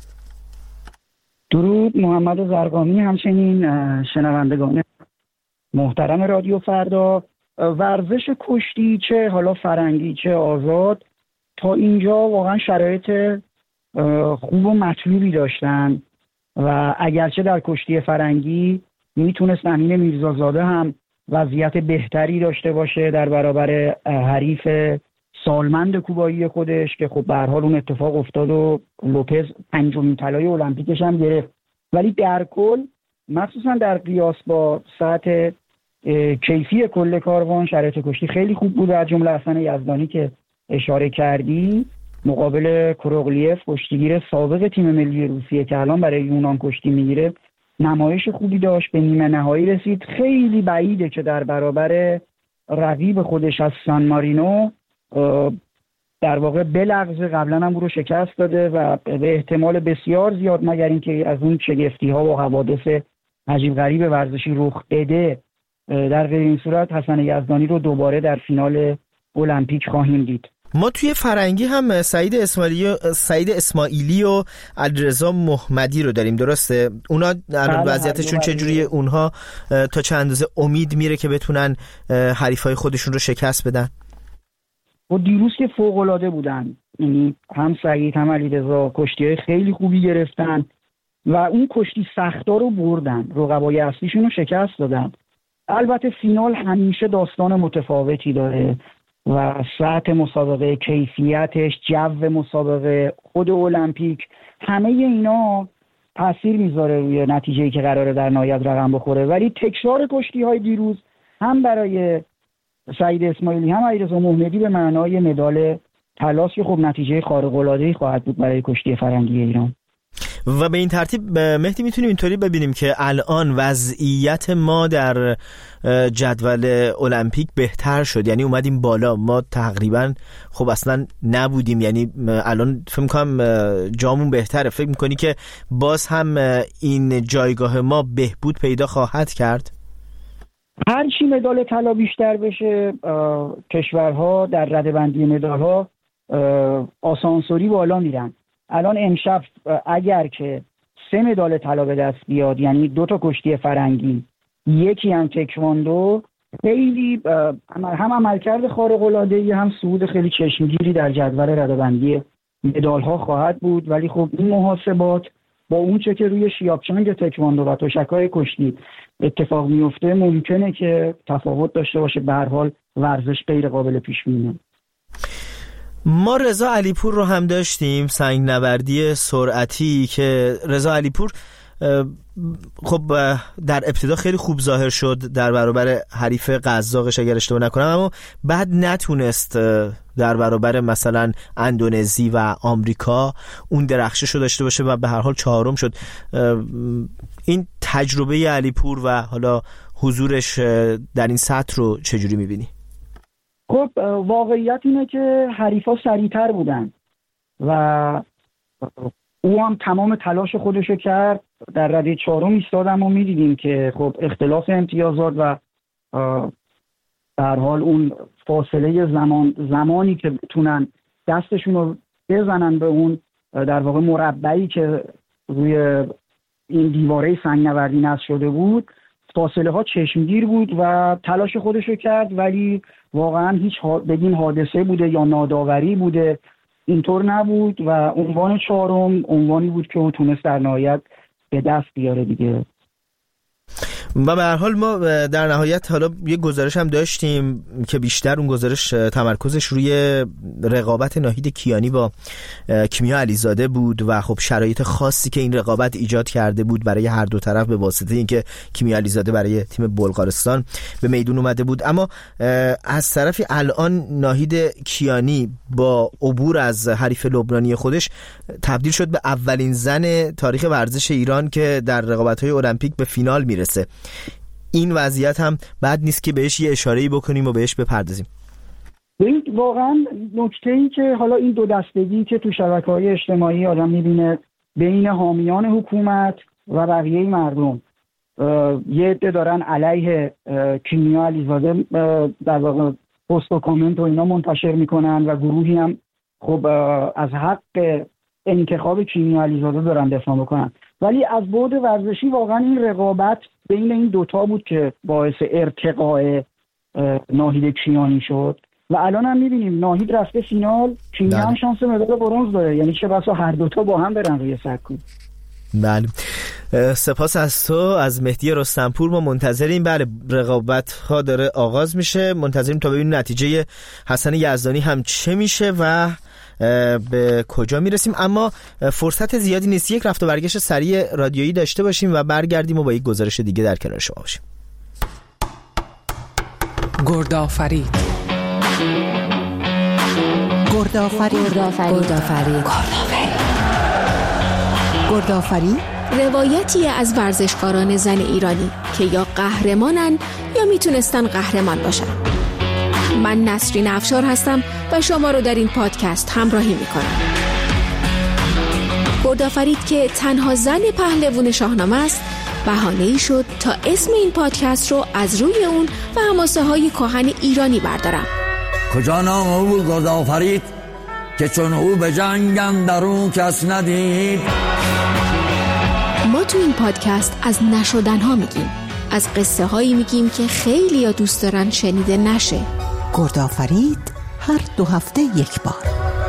درود محمد زرگامی، همچنین شنوندگان محترم رادیو فردا. ورزش کشتی چه حالا فرنگی چه آزاد تا اینجا واقعا شرایط خوب و مطلوبی داشتن و اگرچه در کشتی فرنگی میتونست امین میرزازاده هم وضعیت بهتری داشته باشه در برابر حریف سالمند کوبایی خودش که خب به هر حال اون اتفاق افتاد و لوپز 5مین طلای المپیکش هم گرفت، ولی در کل مخصوصا در قیاس با سطح کیفی کل کاروان شرایط کشتی خیلی خوب بود. از جمله حسن یزدانی که اشاره کردی مقابل کروغلیف کشتیگیر سابق تیم ملی روسیه که الان برای یونان کشتی میگیره نمایش خوبی داشت، به نیمه نهایی رسید. خیلی بعیده که در برابر رقیب خودش از سان مارینو در واقع بلغزه. قبلا هم او رو شکست داده و به احتمال بسیار زیاد مگر اینکه از اون شگفتی ها و حوادث عجیب غریب ورزشی رخ بده، در غیر این صورت حسن یزدانی رو دوباره در فینال المپیک خواهیم دید. ما توی فرنگی هم سعید اسماعیلی و علیرضا محمدی رو داریم، درسته؟ اونا الان وضعیتشون چجوریه؟ اونها تا چند اندازه امید میره که بتونن حریفای خودشون رو شکست بدن؟ و دیروز که فوق‌العاده بودن، یعنی هم سعید هم علیرضا کشتی‌های خیلی خوبی گرفتن و اون کشتی سختا رو بردن، رقبای اصلیشون رو شکست دادن. البته فینال همیشه داستان متفاوتی داره و سطح مسابقه، کیفیتش، جو مسابقه، خود المپیک، همه اینا تاثیر میذاره روی نتیجه‌ای که قراره در نهایت رقم بخوره. ولی تکرار کشتی‌های دیروز هم برای سعید اسماعیلی هم علیرضا محمدی به معنای مدال طلاست که خب نتیجه خارق‌العاده‌ای خواهد بود برای کشتی فرنگی ایران. و به این ترتیب مهدی میتونیم اینطوری ببینیم که الان وضعیت ما در جدول المپیک بهتر شد، یعنی اومدیم بالا. ما تقریبا خب اصلا نبودیم، یعنی الان فکر می‌کنم جامون بهتره. فکر می‌کنی که باز هم این جایگاه ما بهبود پیدا خواهد کرد؟ هر چی مدال طلا بیشتر بشه کشورها در رده‌بندی مدال‌ها آسانسوری بالا میرن. الان امشب اگر که 3 مدال طلا به دست بیاد، یعنی 2 کشتی فرنگی، یکی هم تکواندو، خیلی هم عملکرد خارق‌العاده‌ای هم صعود خیلی چشمگیری در جدول رده‌بندی مدال‌ها خواهد بود. ولی خب این محاسبات با اون چه که روی شیابچنگ تکواندو و تشک‌های کشتی اتفاق میفته ممکنه که تفاوت داشته باشه. به هر حال ورزش غیر قابل پیش‌بینی. ما رضا علیپور رو هم داشتیم، سنگ نوردی سرعتی، که رضا علیپور خب در ابتدا خیلی خوب ظاهر شد در برابر حریف قزاقش اگر اشتباه نکنم، اما بعد نتونست در برابر مثلا اندونزی و آمریکا اون درخشش رو داشته باشه و به هر حال 4م شد. این تجربه علیپور و حالا حضورش در این سطح رو چجوری میبینی؟ خب واقعیت اینه که حریفا سریع‌تر بودن و او هم تمام تلاش خودشو کرد در رده 4 ایستادم و می‌دیدیم که خب اختلاف امتیازات و در حال اون فاصله زمانی که بتونن دستشون رو بزنن به اون در واقع مربعی که روی این دیواره سنگ‌نوردی نصب شده بود، فاصله ها چشمگیر بود و تلاش خودش رو کرد، ولی واقعا هیچ بگیم حادثه بوده یا ناداوری بوده اینطور نبود و عنوان 4 عنوانی بود که او تونست در نهایت به دست بیاره دیگه. و به هر حال ما در نهایت حالا یه گزارش هم داشتیم که بیشتر اون گزارش تمرکزش روی رقابت ناهید کیانی با کیمیا علیزاده بود و خب شرایط خاصی که این رقابت ایجاد کرده بود برای هر دو طرف به واسطه اینکه کیمیا علیزاده برای تیم بلغارستان به میدون اومده بود. اما از طرفی الان ناهید کیانی با عبور از حریف لبنانی خودش تبدیل شد به اولین زن تاریخ ورزش ایران که در رقابت‌های المپیک به فینال میرسه. این وضعیت هم بد نیست که بهش یه اشاره‌ای بکنیم و بهش بپردازیم. واقعا نکته‌ای که حالا این دو دستگی که تو شبکه‌های اجتماعی آدم می‌بینه بین حامیان حکومت و بقیه مردم، یه عده دارن علیه کیمیا علیزاده در واقع پست و کامنت و اینا منتشر میکنن و گروهی هم خب از حق انتخاب کیمیا علیزاده دارن دفاع میکنن. ولی از بعد ورزشی واقعا این رقابت بین این دوتا بود که باعث ارتقاء ناهید کیانی شد و الان هم میبینیم ناهید رفته فینال، کیمیا هم شانس مدال برنز داره، یعنی چه بسا هر دوتا با هم برن روی سکو. بله، سپاس از تو، از مهدی رستمپور. ما منتظریم، بله رقابت ها داره آغاز میشه، منتظریم تا ببینیم نتیجه حسن یزدانی هم چه میشه و به کجا میرسیم. اما فرصت زیادی نیست، یک رفت و برگشت سریع رادیویی داشته باشیم و برگردیم و با یک گزارش دیگه در کنار شما باشیم. گردآفرید روایتی از ورزشکاران زن ایرانی که یا قهرمانن یا میتونستن قهرمان باشن. من نسرین افشار هستم و شما رو در این پادکست همراهی میکنم. گردآفرید که تنها زن پهلوان شاهنامه است، بهانه‌ای شد تا اسم این پادکست رو از روی اون و حماسه های کهن ایرانی بردارم. کجا نام او بود گردآفرید که چون او به جنگ اندرون کس ندید. ما تو این پادکست از نشدنها میگیم، از قصه هایی میگیم که خیلی ها دوست دارن شنیده نشه. گردآفرید هر 2 هفته یک بار.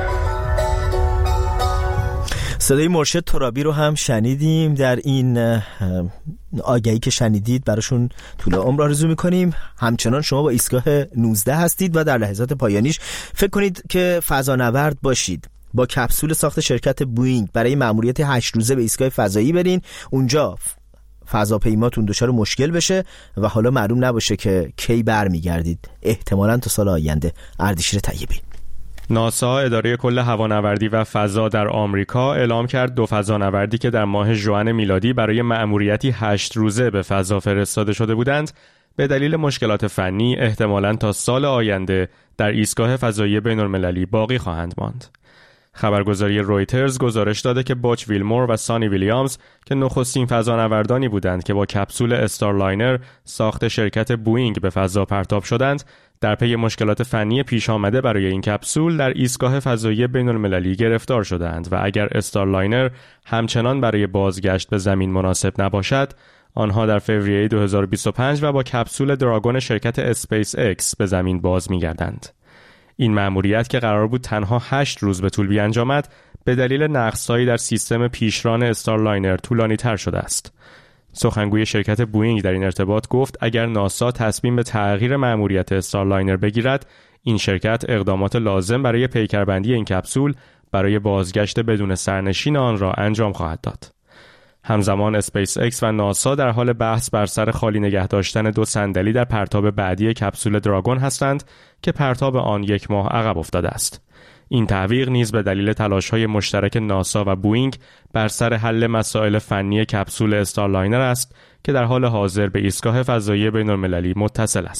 صدای مرشد ترابی رو هم شنیدیم. در این آگهی که شنیدید براشون طول عمر آرزو میکنیم. همچنان شما با ایستگاه 19 هستید و در لحظات پایانیش فکر کنید که فضانورد باشید. با کپسول ساخت شرکت بوئینگ برای مأموریت 8 روزه به ایستگاه فضایی برین. اونجا فضاپیماتون دچار مشکل بشه و حالا معلوم نباشه که کی برمیگردید. احتمالاً تا سال آینده. اردشیر طیبی. ناسا، اداره کل هوانوردی و فضا در آمریکا، اعلام کرد 2 فضانوردی که در ماه ژوئن میلادی برای مأموریتی 8 روزه به فضا فرستاده شده بودند، به دلیل مشکلات فنی احتمالاً تا سال آینده در ایستگاه فضایی بین‌المللی باقی خواهند ماند. خبرگزاری رویترز گزارش داده که باچ ویلمور و سانی ویلیامز که نخستین فضانوردانی بودند که با کپسول استارلاینر ساخت شرکت بوئینگ به فضا پرتاب شدند، در پی مشکلات فنی پیش آمده برای این کپسول در ایستگاه فضایی بین‌المللی گرفتار شدند و اگر استارلاینر همچنان برای بازگشت به زمین مناسب نباشد، آنها در فوریه 2025 و با کپسول دراگون شرکت اسپیس اکس به زمین باز می‌گردند. این مأموریت که قرار بود تنها 8 روز به طول بیانجامد، به دلیل نقص‌هایی در سیستم پیشران استارلاینر طولانی‌تر شده است. سخنگوی شرکت بوئینگ در این ارتباط گفت اگر ناسا تصمیم به تغییر مأموریت استارلاینر بگیرد، این شرکت اقدامات لازم برای پیکربندی این کپسول برای بازگشت بدون سرنشین آن را انجام خواهد داد. همزمان اسپیس اکس و ناسا در حال بحث بر سر خالی نگه داشتن 2 صندلی در پرتاب بعدی کپسول دراگون هستند که پرتاب آن 1 ماه عقب افتاده است. این تعویق نیز به دلیل تلاش‌های مشترک ناسا و بوئینگ بر سر حل مسائل فنی کپسول استارلاینر است که در حال حاضر به ایستگاه فضایی بین‌المللی متصل است.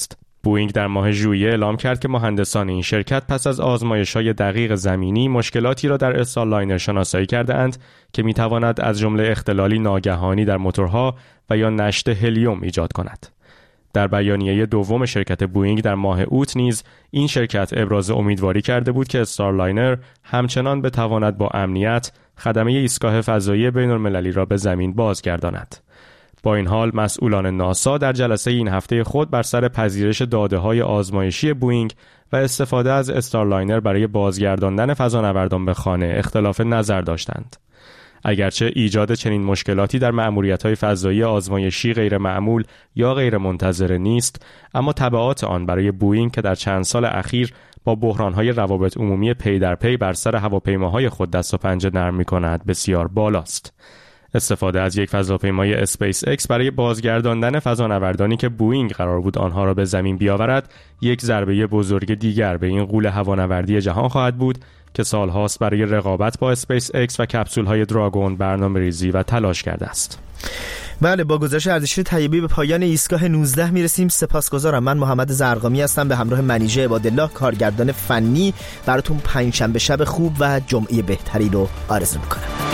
بوئینگ در ماه ژوئیه اعلام کرد که مهندسان این شرکت پس از آزمایش‌های دقیق زمینی مشکلاتی را در استارلاینر شناسایی کرده‌اند که می‌تواند از جمله اختلالی ناگهانی در موتورها و یا نشت هلیوم ایجاد کند. در بیانیه دوم شرکت بوئینگ در ماه اوت نیز این شرکت ابراز امیدواری کرده بود که استارلاینر همچنان بتواند با امنیت خدمه ایستگاه فضایی بین‌المللی را به زمین بازگرداند. با این حال مسئولان ناسا در جلسه این هفته خود بر سر پذیرش داده‌های آزمایشی بوئینگ و استفاده از استارلاینر برای بازگرداندن فضانوردان به خانه اختلاف نظر داشتند. اگرچه ایجاد چنین مشکلاتی در مأموریت‌های فضایی آزمایشی غیر معمول یا غیر منتظره نیست، اما تبعات آن برای بوئینگ که در چند سال اخیر با بحران‌های روابط عمومی پی در پی بر سر هواپیماهای خود دست و پنجه نرم می‌کند بسیار بالاست. استفاده از یک فضاپیمای اسپیس اکس برای بازگرداندن فضانوردانی که بوئینگ قرار بود آنها را به زمین بیاورد، یک ضربه بزرگ دیگر به این غول هوانوردی جهان خواهد بود که سالهاست برای رقابت با اسپیس اکس و کپسول‌های دراگون برنامه‌ریزی و تلاش کرده است. بله، با گزارش اردشیر طیبی به پایان ایستگاه 19 میرسیم. سپاسگزارم. من محمد زرقامی هستم به همراه منیژه عبادالله کارگردان فنی. براتون پنجشنبه شب خوب و جمعه بهتری رو آرزو میکنم.